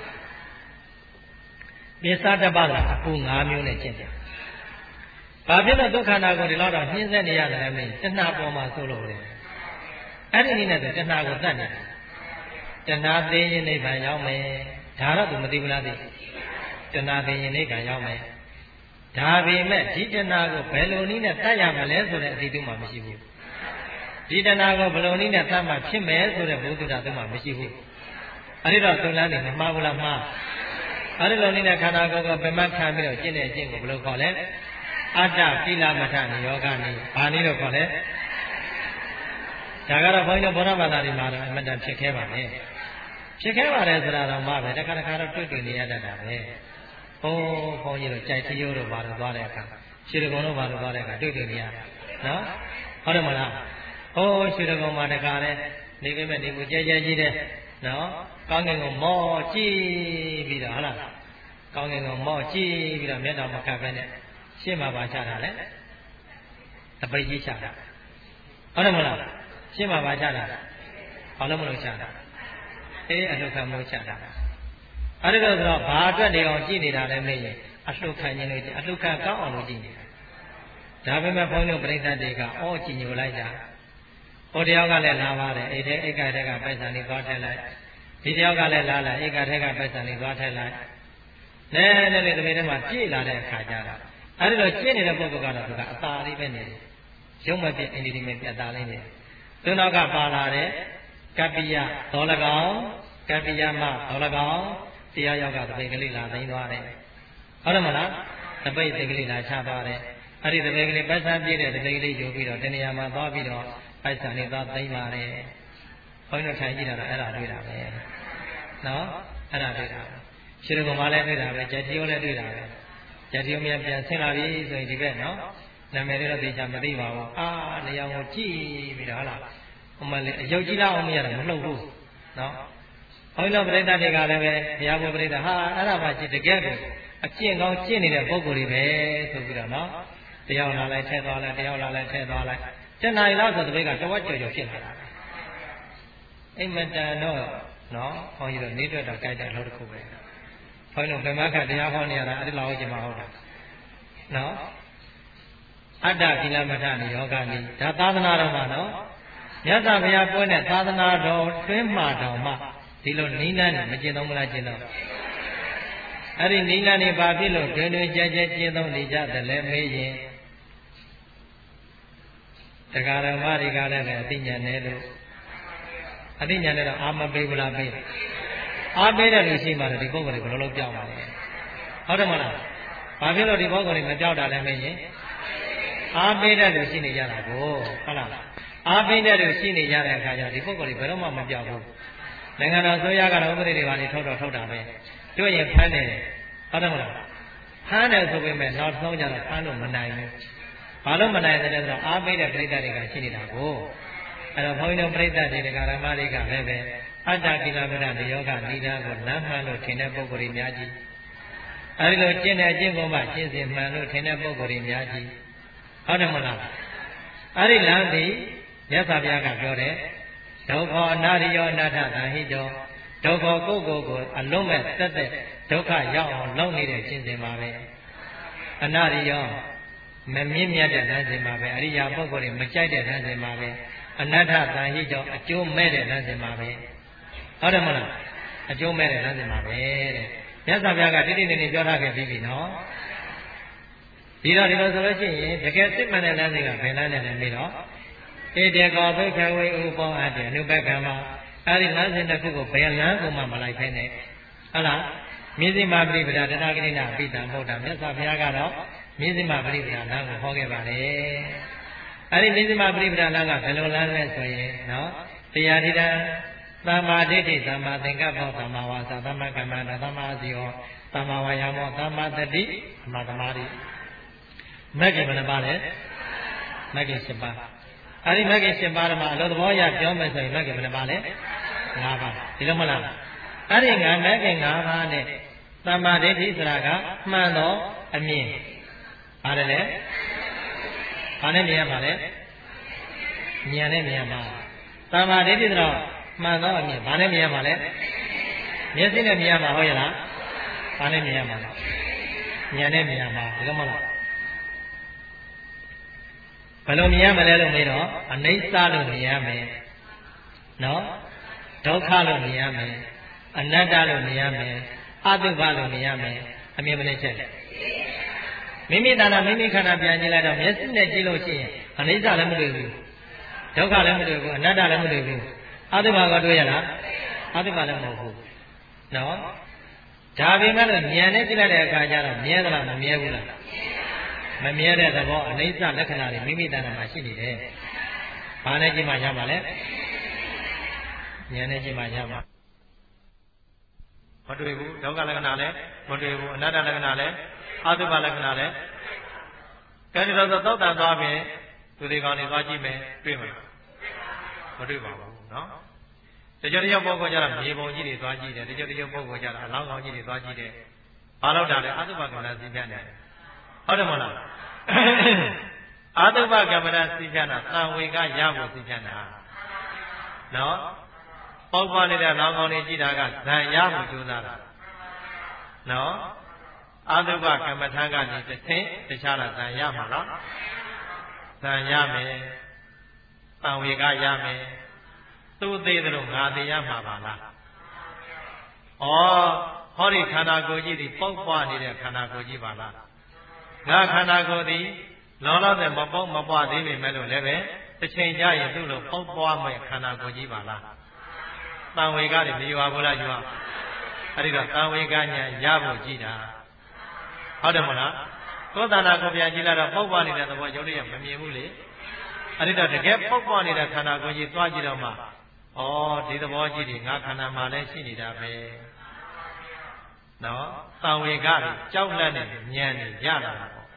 သစ္စာတပကအပူငါးမျိုးနဲ့ကျင့်တယ်ဘာဖြစ်လို့ဒုက္ခနာကိုဒီလောက်တော့နှင်းဆက်နေရတယ်လဲမင်းတဏှာပေါ်မှာဆိုလို့လေအဲ့ဒီနည်းနဲ့တဏှာကိုတတ်နေတယ်တဏှာသိရင်နိဗ္ဗာန်ရောက်မယ်ဒါတော့သူမသိဘူးလားသိတဏှာသိရင်နိဗ္ဗာန်ရောက်မယ်ဒါပေမဲ့ဒီတဏှာကိုဘယ်လိုနည်းနဲ့တတ်ရမလဲဆိုတဲ့အသိတူမှမရှိဘူးဒီတဏှာကိုဘယ်လိုနည်းနဲ့တတ်မှဖြစ်မယ်ဆိုတဲ့ဘုဒ္ဓတာတူမှမရှိဘူးအဲ့ဒီတော့သူလည်းနေမမှားဘူးလားမှားအဲ့ဒီလိုနည်းနဲ့ခန္ဓာကိုယ်ကဗမခံပြီးတော့ကျင့်တဲ့အကျင့်ကိုဘယ်လိုခေါ်လဲအတ္တကိလမထနိယောဂနိဘာနည်းလို့ခေါ်လဲဒါကတော့ဘုန်းကြီးတို့ဗုဒ္ဓဘာသာတွေမှာတော့အမှန်တန်ဖြစ်ခဲပါပဲဖြစ်ခဲပါတယ်ဆိုတာတော့မှပဲတခါတခါတော့တွေ့တွေ့နေရတတ်တာပဲဟိုးဘုန်းကြီးတို့ကြိုက်သရိုးတို့ဘာလို့သွားတဲ့အခါရှည်တကုံတို့ဘာလို့သွားတဲ့အခါတွေ့တွေ့နေရတာနော်ဟုတ်တယ်မလားဟိုးရှည်တကုံမှာတခါလဲနေပေမဲ့နေကိုကြဲကြဲကြီးတဲ့နော်ကောင်းကင်ကိုမောကြည့်ပြီးတော့ဟုတ်လားကောင်းကင်ကိုမောကြည့်ပြီးတော့မျက်တော်မခတ်ပဲနဲ့ရှင်းမှာပါချတာလေတပိတ်ကြီးချတာဟုတ်တယ်မလားရှင်းမှာပါချတာဘာလို့မလို့ချတာအေးအလှခံမို့ချတာအဲ့ဒါဆိုတော့ဘာအတွက်နေအောင်ကြည့်နေတာလဲမေးရင်အလှခံခြင်းလို့အလှခံကောင်းအောင်လို့ကြည့်နေတာဒါပေမဲ့ဘုန်းကြီးတို့ပြိဿတ်တွေကအော်ကြည်ညိုလိုက်တာဟိုတယောက်ကလည်းလာပါတယ်အိတ်ထဲအိတ်ကထဲကပိုက်ဆံလေးသွားထည့်လိုက်ဒီတယောက်ကလည်းလာလာအိတ်ကထဲကပိုက်ဆံလေးသွားထည့်လိုက်နဲနဲလေးတမင်ထဲမှာပြည့်လာတဲ့အခါကျတော့အဲ့ဒီတော့ကျင့်နေတဲ့ပုဂ္ဂိုလ်ကတော့သူကအသာလေးပဲနေတယ်ရုပ်မပြတ်အင်ဒီဒီမဲ့ပြတ်သားလေးနဲ့သူနောက်ကပါလာတဲ့ကပ္ပိယတော်၎င်းကပ္ပိယမတော်၎င်းတရားရောက်ကတပိတ်ကလေးလာသိမ်းသွားတယ်ဟုတ်တယ်မလားတပိတ်သိကလေးလာချသွားတယ်အဲ့ဒီတပိတ်ကလေးပတ်စံပြည့်တဲ့တပိတ်ကလေးယူပြီးတော့တဏှာမှာသွားပြီးတော့ပိုက်ဆံလေးသွားသိမ်းပါတယ်ဘုန်းကြီးတို့ထိုင်ကြည့်တာတော့အဲ့ဒါတွေ့တာပဲနော်အဲ့ဒါတွေ့တာပဲရှင်တော်ကလည်းတွေ့တာပဲဂျက်တီရောလည်းတွေ့တာပဲဂျက်တီရောမြန်ပြန်ဆင်းလာပြီဆိုရင်ဒီဘက်နော်နာမည်လေးတော့သိချာမသိပါဘူးအာနေရာကိုကြည့်ပြီးတော့ဟုတ်လားဟိုမှာလေအယုတ်ကြည့်လောက်အောင်မရတာမလှုပ်ဘူးနော်ဘုန်းကြီးတို့ပြိဿတွေကလည်းပဲဘုရားဘုပြိဿဟာအဲ့ဒါမှကြည့်တကယ်ကိုအကျင့်ကောင်းကျင့်နေတဲ့ပုံကိုယ်တွေပဲဆိုပြီးတော့နော်တယောက်လာလိုက်ထဲသွားလိုက်တယောက်လာလိုက်ထဲသွားလိုက်တဏှာရီလောက်ဆိုတပိတ်ကတဝက်ကြော်ကြော်ဖြစ်လာတာအိမ်မတန်တော့နော်ဘုန်းကြီးတို့နေတွေ့တော့ကြိုက်တဲ့အလုပ်တစ်ခုပဲဘုန်းကြီးတို့ဗမာခတရားဟောနေရတာအဲ့ဒီလောက်ဟုတ်ချင်မှဟုတ်တာနော်အတ္တကိလမထနိယောဂနိဒါသာသနာတော်မှာနော်မြတ်စွာဘုရားပွင့်တဲ့သာသနာတော်တွင်းမှာတော်မှာဒီလိုနိလန်းနဲ့မကျင့်သုံးမလားကျင့်တော့အဲ့ဒီနိလန်းနေဘာဖြစ်လို့တွင်တွင်ကြဲကြဲကျင့်သုံးနေကြတယ်လဲမေးရင်တရားဓမ္မတွေကလည်းပဲအသိဉာဏ်နဲ့လို့အသိဉာဏ်နဲ့တော့အာမပေးဘူးလားပေးအားပေးတဲ့လူရှိမှတော့ဒီပုဂ္ဂိုလ်တွေဘယ်လိုလုပ်ကြောက်ပါလဲဟုတ်တယ်မလားဘာဖြစ်လို့ဒီပုဂ္ဂိုလ်တွေမကြောက်တာလဲမေးရင်အားပေးတဲ့လူရှိနေကြတာကိုဟုတ်လားအားပေးတဲ့လူရှိနေကြတဲ့အခါကျတော့ဒီပုဂ္ဂိုလ်တွေဘယ်တော့မှမကြောက်ဘူးနိုင်ငံတော်ဆိုရကတော့ဥပဒေတွေပါနေထုတ်တော့ထုတ်တာပဲတို့ရင်ဖမ်းနေတယ်ဟုတ်တယ်မလားဖမ်းတယ်ဆိုပေမဲ့နောက်ဆုံးကျတော့ဖမ်းလို့မနိုင်ဘူးဘာလို့မနိုင်တယ်လဲဆိုတော့အားပေးတဲ့ပြိဿတွေကရှိနေတာကိုအဲ့တော့ဘုန်းကြီးတို့ပြိဿတွေတရားဓမ္မတွေကလည်းပဲအတ္တကိလမထနိယောဂနိဒာကိုလမ်းမှန်လို့ထင်တဲ့ပုဂ္ဂိုလ်တွေများကြီးအဲဒီလိုကျင့်တဲ့အကျင့်ကိုမှကျင့်စဉ်မှန်လို့ထင်တဲ့ပုဂ္ဂိုလ်တွေများကြီးဟုတ်တယ်မလားအဲ့ဒီလမ်းဒီမြတ်စွာဘုရားကပြောတယ်ဒုက္ခအနာရိယောအနတ္ထသံဟိတောဒုက္ခကိုယ်ကိုယ်ကိုအလုံးမဲ့တက်တဲ့ဒုက္ခရောက်အောင်လုပ်နေတဲ့ကျင့်စဉ်ပါပဲအနာရိယောမမြင့်မြတ်တဲ့လမ်းစဉ်ပါပဲအရိယာပုဂ္ဂိုလ်တွေမကြိုက်တဲ့လမ်းစဉ်ပါပဲအနတ္ထသံဟိတောအကျိုးမဲ့တဲ့လမ်းစဉ်ပါပဲဟုတ်တယ်မလားအကျိုးမဲ့တဲ့လမ်းစဉ်ပါပဲတဲ့မြတ်စွာဘုရားကတိတိနေနေပြောထားခဲ့ပြီးပြီနော်ဒီတော့ဒီလိုဆိုလို့ရှိရင်တကယ်စစ်မှန်တဲ့လမ်းစဉ်ကဘယ်လမ်းနဲ့လဲပြီးတော့ဧတေကောဘိက္ခဝေဥပောအတ္တအနုပက္ခမအဲဒီလမ်းစဉ်တစ်ခုကိုဘယ်လမ်းကိုမှမလိုက်ဖဲနဲ့ဟုတ်လားမြင်းစိမပရိပဒတဏဂရိဏအပိတံဗုဒ္ဓမြတ်စွာဘုရားကတော့မြင်းစိမပရိပဒလမ်းကိုဟောခဲ့ပါတယ်အဲဒီမြင်းစိမပရိပဒလမ်းကဘယ်လိုလမ်းလဲဆိုရင်နော်တရားဓိဋ္ဌံသမ္မာဒိဋ္ဌိသမ္မာသင်္ကပ္ပသမ္မာဝါစာသမ္မာကမ္မန္တသမ္မာအာဇီဝသမ္မာဝါယာမောသမ္မာတတိသမ္မာသမာဓိမဂ္ဂင်ဘယ်နှပါလဲမဂ္ဂင်၈ပါးအဲဒီမဂ္ဂင်၈ပါးမှာအလိုသဘောအရပြောမယ်ဆိုရင်မဂ္ဂင်ဘယ်နှပါလဲ၅ပါးဒီလိုမလားအဲဒီငါမဂ္ဂင်၅ပါးနဲ့သမ္မာဒိဋ္ဌိဆိုတာကမှန်သောအမြင်ပါတယ်လေဘာနဲ့မြင်ရမှာလဲဉာဏ်နဲ့မြင်ရမှာသမ္မာဒိဋ္ဌိဆိုတော့မှန်သောအမြင်ဘာနဲ့မြင်ရမှာလဲမျက်စိနဲ့မြင်ရမှာဟုတ်ရဲ့လားဘာနဲ့မြင်ရမှာလဲဉာဏ်နဲ့မြင်ရမှာဒီလိုမလားဘယ်လိုမြင်ရမလဲလို့မေးတော့အနိစ္စလို့မြင်ရမယ်နော်ဒုက္ခလို့မြင်ရမယ်အနတ္တလို့မြင်ရမယ်အတုပလို့မြင်ရမယ်အမြင်မနဲ့ချက်မိမိတဏ္ဍာမိမိခန္ဓာပြန်ကြည့်လိုက်တော့မျက်စိနဲ့ကြည့်လို့ရှိရင်အနိစ္စလည်းမတွေ့ဘူးဒုက္ခလည်းမတွေ့ဘူးအနတ္တလည်းမတွေ့ဘူးအတုပကတွေ့ရလားအတုပလည်းမဟုတ်ဘူးနော်ဒါပေမဲ့လို့ဉာဏ်နဲ့ကြည့်လိုက်တဲ့အခါကျတော့မြဲသလားမမြဲဘူးလားမမြဲတဲ့သဘောအနိစ္စလက္ခဏာတွေမိမိတဏ္ဍာမှာရှိနေတယ်။ဘာနဲ့ကြည့်မှရမှာလဲ။ဉာဏ်နဲ့ကြည့်မှရမှာမတွေ့ဘူးဒုက္ခလက္ခဏာလည်းမတွေ့ဘူးအနတ္တလက္ခဏာလည်းအတုပလက္ခဏာလည်းကဲဒီလိုဆိုသောတာသွားပြင်သူတွေကောင်းနေသွားကြည့်မယ်တွေ့မှာမတွေ့ပါဘူးနော်။တကြတကြပုဂ္ဂိုလ်ကြတော့မြေပုံကြီးတွေသွားကြည့်တယ်တကြတကြပုဂ္ဂိုလ်ကြတော့အလောင်းကောင်းကြီးတွေသွားကြည့်တယ်ဘာလို့တာလဲအတုပကမ္မနာစီပြတယ်ဟုတ်တယ်မလားအာတုပကမ္မနာစီပြတာသံဝေကရဖို့စီပြတာနော်ပေါက်ပွားနေတဲ့လောင်းကောင်းတွေကြည့်တာကဇံရဖို့ကြိုးစားတာနော်အာတုပကမ္မထာကနေတစ်ဆင့်တခြားတာဇံရမှာနော်ဇံရမယ်သံဝေကရမယ်သူ့သေးတယ်လို့ငါသေးရမှာပါလားဩဟောဒီခန္ဓာကိုယ်ကြီးဒီပေါက်ပွားနေတဲ့ခန္ဓာကိုယ်ကြီးပါလားငါခန္ဓာကိုယ်သည်လောလောဆယ်မပေါက်မပွားသေးပေမဲ့လို့လည်းပဲတစ်ချိန်ကြာရင်သူ့လိုပေါက်ပွားမဲ့ခန္ဓာကိုယ်ကြီးပါလားတန်ဝေကတွေမယူပါဘူးလားယူပါအဲ့ဒီတော့တန်ဝေကညာရဖို့ကြည့်တာဟုတ်တယ်မလားသောတာနာကိုပြန်ကြည့်လိုက်တော့ပေါက်ပွားနေတဲ့သဘောရုပ်ရည်မမြင်ဘူးလေအဲ့ဒီတော့တကယ်ပေါက်ပွားနေတဲ့ခန္ဓာကိုယ်ကြီးသွားကြည့်တော့မှဩဒီသဘောကြီးတွေငါခန္ဓာမှာလည်းရှိနေတာပဲနော်တန်ဝေကတွေကြောက်လန့်နေဉာဏ်တွေရလာတာပေါ့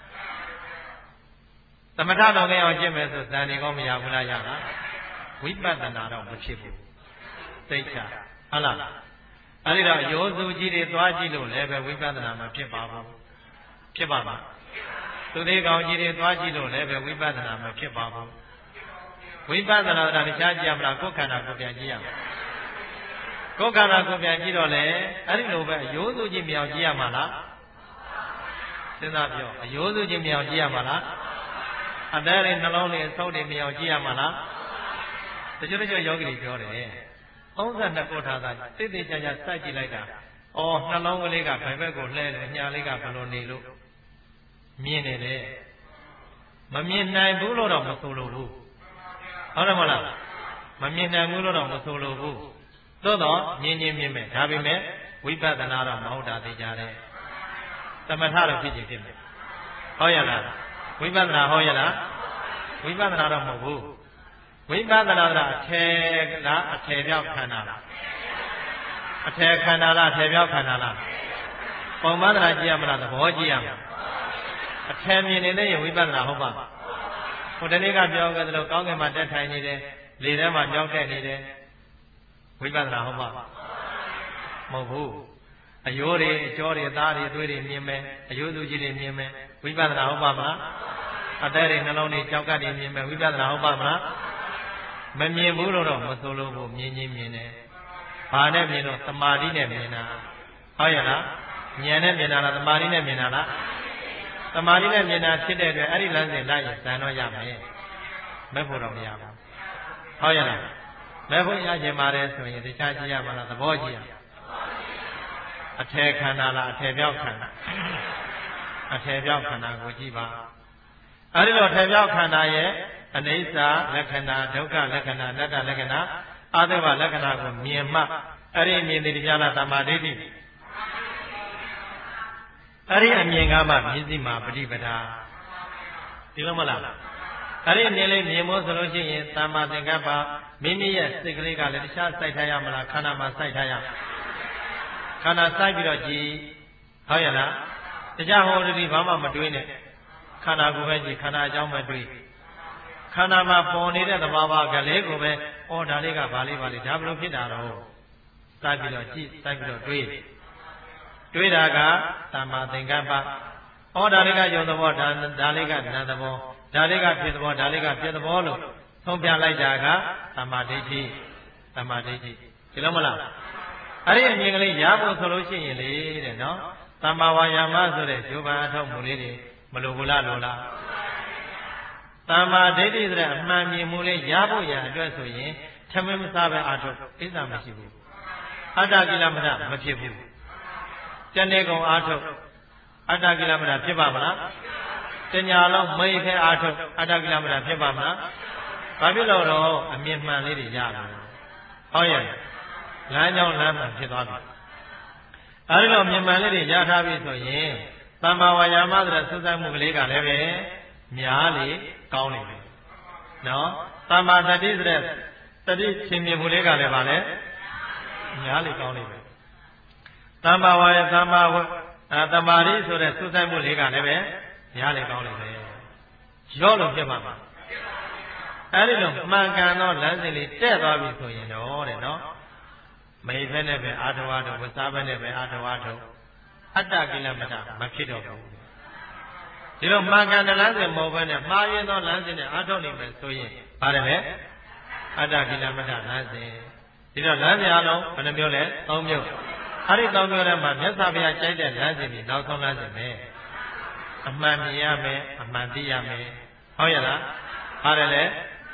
သမထတော်ငယ်အောင်ကျင့်မယ်ဆိုဇန်နေကောမရဘူးလားရလားဝိပဿနာတော့မဖြစ်ဘူးသိချဟုတ်လားအဲ့ဒီတော့ရိုးစုကြီးတွေသွားကြည့်လို့လည်းပဲဝိပဿနာမဖြစ်ပါဘူးဖြစ်ပါမှာသူသေးကောင်ကြီးတွေသွားကြည့်လို့လည်းပဲဝိပဿနာမဖြစ်ပါဘူးဝိပဿနာကတခြားကြည့်ရမလားကိုယ်ခန္ဓာကိုပြန်ကြည့်ရမှာကိုယ်ခန္ဓာကိုပြန်ကြည့်တော့လေအဲ့ဒီလိုပဲအယိုးစုကြီးမြောင်ကြည့်ရမှာလားစဉ်းစားပြောအယိုးစုကြီးမြောင်ကြည့်ရမှာလားအသေးလေးနှလုံးလေးအဆုပ်တွေမြောင်ကြည့်ရမှာလားတချို့တချို့ယောဂီတွေပြောတယ်သုံးဆနှစ်ကိုထားတာတိတိကျကျစိုက်ကြည့်လိုက်တာအော်နှလုံးကလေးကဘယ်ဘက်ကိုလှဲတယ်ညာလေးကဘယ်လိုနေလို့မြင်နေတယ်မမြင်နိုင်ဘူးလို့တော့မဆိုလိုဘူးဟုတ်တယ်မလားမမြင်နိုင်ဘူးလို့တော့မဆိုလိုဘူးသို့တော့မြင်ချင်းမြင်မယ်ဒါပေမဲ့ဝိပဿနာတော့မဟုတ်တာသိကြတယ်သမထတော့ဖြစ်ချင်းဖြစ်မယ်ဟုတ်ရလားဝိပဿနာဟုတ်ရလားဝိပဿနာတော့မဟုတ်ဘူးဝိပဿနာကအထေလားအထေပြောက်ခန္ဓာလားအထေခန္ဓာလားအထေပြောက်ခန္ဓာလားပုံမှန်သနာကြည့်ရမလားသဘောကြည့်ရမလားအထေမြင်နေတဲ့ဝိပဿနာဟုတ်ပါဟိုတနေ့ကပြောခဲ့သလိုကောင်းကင်မှာတက်ထိုင်နေတယ်လေထဲမှာကြောက်တက်နေတယ်ဝိပဿနာဟုတ်ပါမဟုတ်ဘူးအယိုးတွေအကျော်တွေသားတွေသွေးတွေမြင်မယ်အယိုးသူကြီးတွေမြင်မယ်ဝိပဿနာဟုတ်ပါမလားအသက်တွေနှလုံးတွေကြောက်ကတ်တွေမြင်မယ်ဝိပဿနာဟုတ်ပါမလားမမြင်ဘူးလို့တော့မဆိုလို့ဘူးမြင်ချင်းမြင်တယ်ဘာနဲ့မြင်တော့သမာဓိနဲ့မြင်တာဟုတ်ရဲ့လားဉာဏ်နဲ့မြင်တာလားသမာဓိနဲ့မြင်တာလားသမာဓိနဲ့မြင်တာဖြစ်တဲ့အတွက်အဲ့ဒီလမ်းစဉ်လိုက်ရင်ဇန်တော့ရမယ်မဲ့ဖို့တော့မရဘူးဟုတ်ရဲ့လားမဲ့ဖို့ရခြင်းပါတယ်ဆိုရင်တခြားကြည့်ရမှာလားသဘောကြည့်ရအထေခန္ဓာလားအထေပြောက်ခန္ဓာအထေပြောက်ခန္ဓာကိုကြည့်ပါအဲ့ဒီတော့အထေပြောက်ခန္ဓာရဲ့အနိစ္စလက္ခဏာဒုက္ခလက္ခဏာအနတ္တလက္ခဏာအာသဝလက္ခဏာကိုမြင်မှအဲ့ဒီမြင်တဲ့တရားလားသမာဓိဋ္ဌိအဲ့ဒီအမြင်ကမှမြင်စီမှာပฏิပဒါဒီလိုမလားအဲ့ဒီမြင်လေးမြင်ဖို့ဆိုလို့ရှိရင်သမ္မာသင်္ကပ္ပမိမိရဲ့စိတ်ကလေးကလည်းတခြားစိုက်ထားရမလားခန္ဓာမှာစိုက်ထားရခန္ဓာစိုက်ပြီးတော့ကြည်ဟုတ်ရလားတခြားဟောတိဘာမှမတွေးနဲ့ခန္ဓာကိုယ်ပဲကြည်ခန္ဓာအကြောင်းပဲတွေးခန္ဓာမှာပေါ်နေတဲ့သဘာဝကလေးကိုပဲအော်ဒါလေးကဘာလေးဘာလေးဒါဘယ်လိုဖြစ်တာတော့စိုက်ပြီးတော့ကြည်စိုက်ပြီးတော့တွေးတွေးတာကသမ္မာသင်္ကပ္ပဩဒါလေးကယုံသဘောဒါဒါလေးကနာသဘောဒါလေးကဖြစ်သဘောဒါလေးကဖြစ်သဘောလို့သုံးပြလိုက်တာကသမ္မာဒိဋ္ဌိသမ္မာဒိဋ္ဌိဒီလိုမလားအဲ့ဒီအမြင်ကလေးရဖို့ဆိုလို့ရှိရင်လေတဲ့နော်သမ္မာဝါယာမဆိုတဲ့ဇုဘာအထောက်မှုလေးတွေမလိုဘူးလားလိုလားသမ္မာဒိဋ္ဌိဆိုတဲ့အမှန်မြင်မှုလေးရဖို့ရအတွက်ဆိုရင်ထမင်းမစားပဲအထုတ်အိသမရှိဘူးအတ္တကိလမထမဖြစ်ဘူးတဏှေကုံအာထုတ်အတ္တကိလမထဖြစ်ပါမလားတညာလုံးမိခဲအာထုတ်အတ္တကိလမထဖြစ်ပါမလားဘာဖြစ်လို့တော့အမြင်မှန်လေးတွေရလာဟုတ်ရဲ့လမ်းကြောင်းလမ်းမှန်ဖြစ်သွားပြီအဲဒီတော့မြင်မှန်လေးတွေရထားပြီဆိုရင်သမ္မာဝါယာမဆိုတဲ့သုသက်မှုကလေးကလည်းပဲများလေကောင်းနေတယ်နော်သမ္မာတတိဆိုတဲ့တတိရှင်မြင်မှုလေးကလည်းဗာလဲများလေကောင်းနေပဲသမ္မာဝါယာသမ္မာဝအဲတမာရီဆိုတဲ့သုသက်မှုလေးကလည်းပဲများလေကောင်းနေပဲရောလို့ဖြစ်မှာပါအဲဒီလိုမှန်ကန်သောလမ်းစဉ်လေးတက်သွားပြီဆိုရင်တော့တဲ့နော်မေဖဲနဲ့ပဲအာထဝါတို့ဝစားဘဲနဲ့ပဲအာထဝါတို့အတ္တကိလမတမဖြစ်တော့ဘူးဒီလိုမှန်ကန်တဲ့လမ်းစဉ်မဟုတ်ဘဲနဲ့မှားရင်းသောလမ်းစဉ်နဲ့အာထုတ်နေမယ်ဆိုရင်ပါတယ်ပဲအတ္တကိလမတလမ်းစဉ်ဒီတော့လမ်းစဉ်အလုံးဘယ်နှမျိုးလဲသုံးမျိုးအဲ့ဒီသုံးမျိုးထဲမှာမြတ်စွာဘုရားကြိုက်တဲ့လမ်းစဉ်ပြီးနောက်ဆုံးလမ်းစဉ်ပဲအမှန်မြင်ရမယ်အမှန်သိရမယ်ဟုတ်ရလားပါတယ်လေ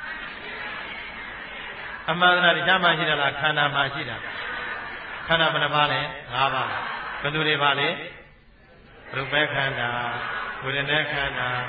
အမှန်တရားတရားမှရှိတာလားခန္ဓာမှရှိတာခန္ဓာဘယ်နှပါးလဲ၅ပါးဘယ်သူတွေပါလဲရူပခန္ဓာဝေဒနာခန္ဓာ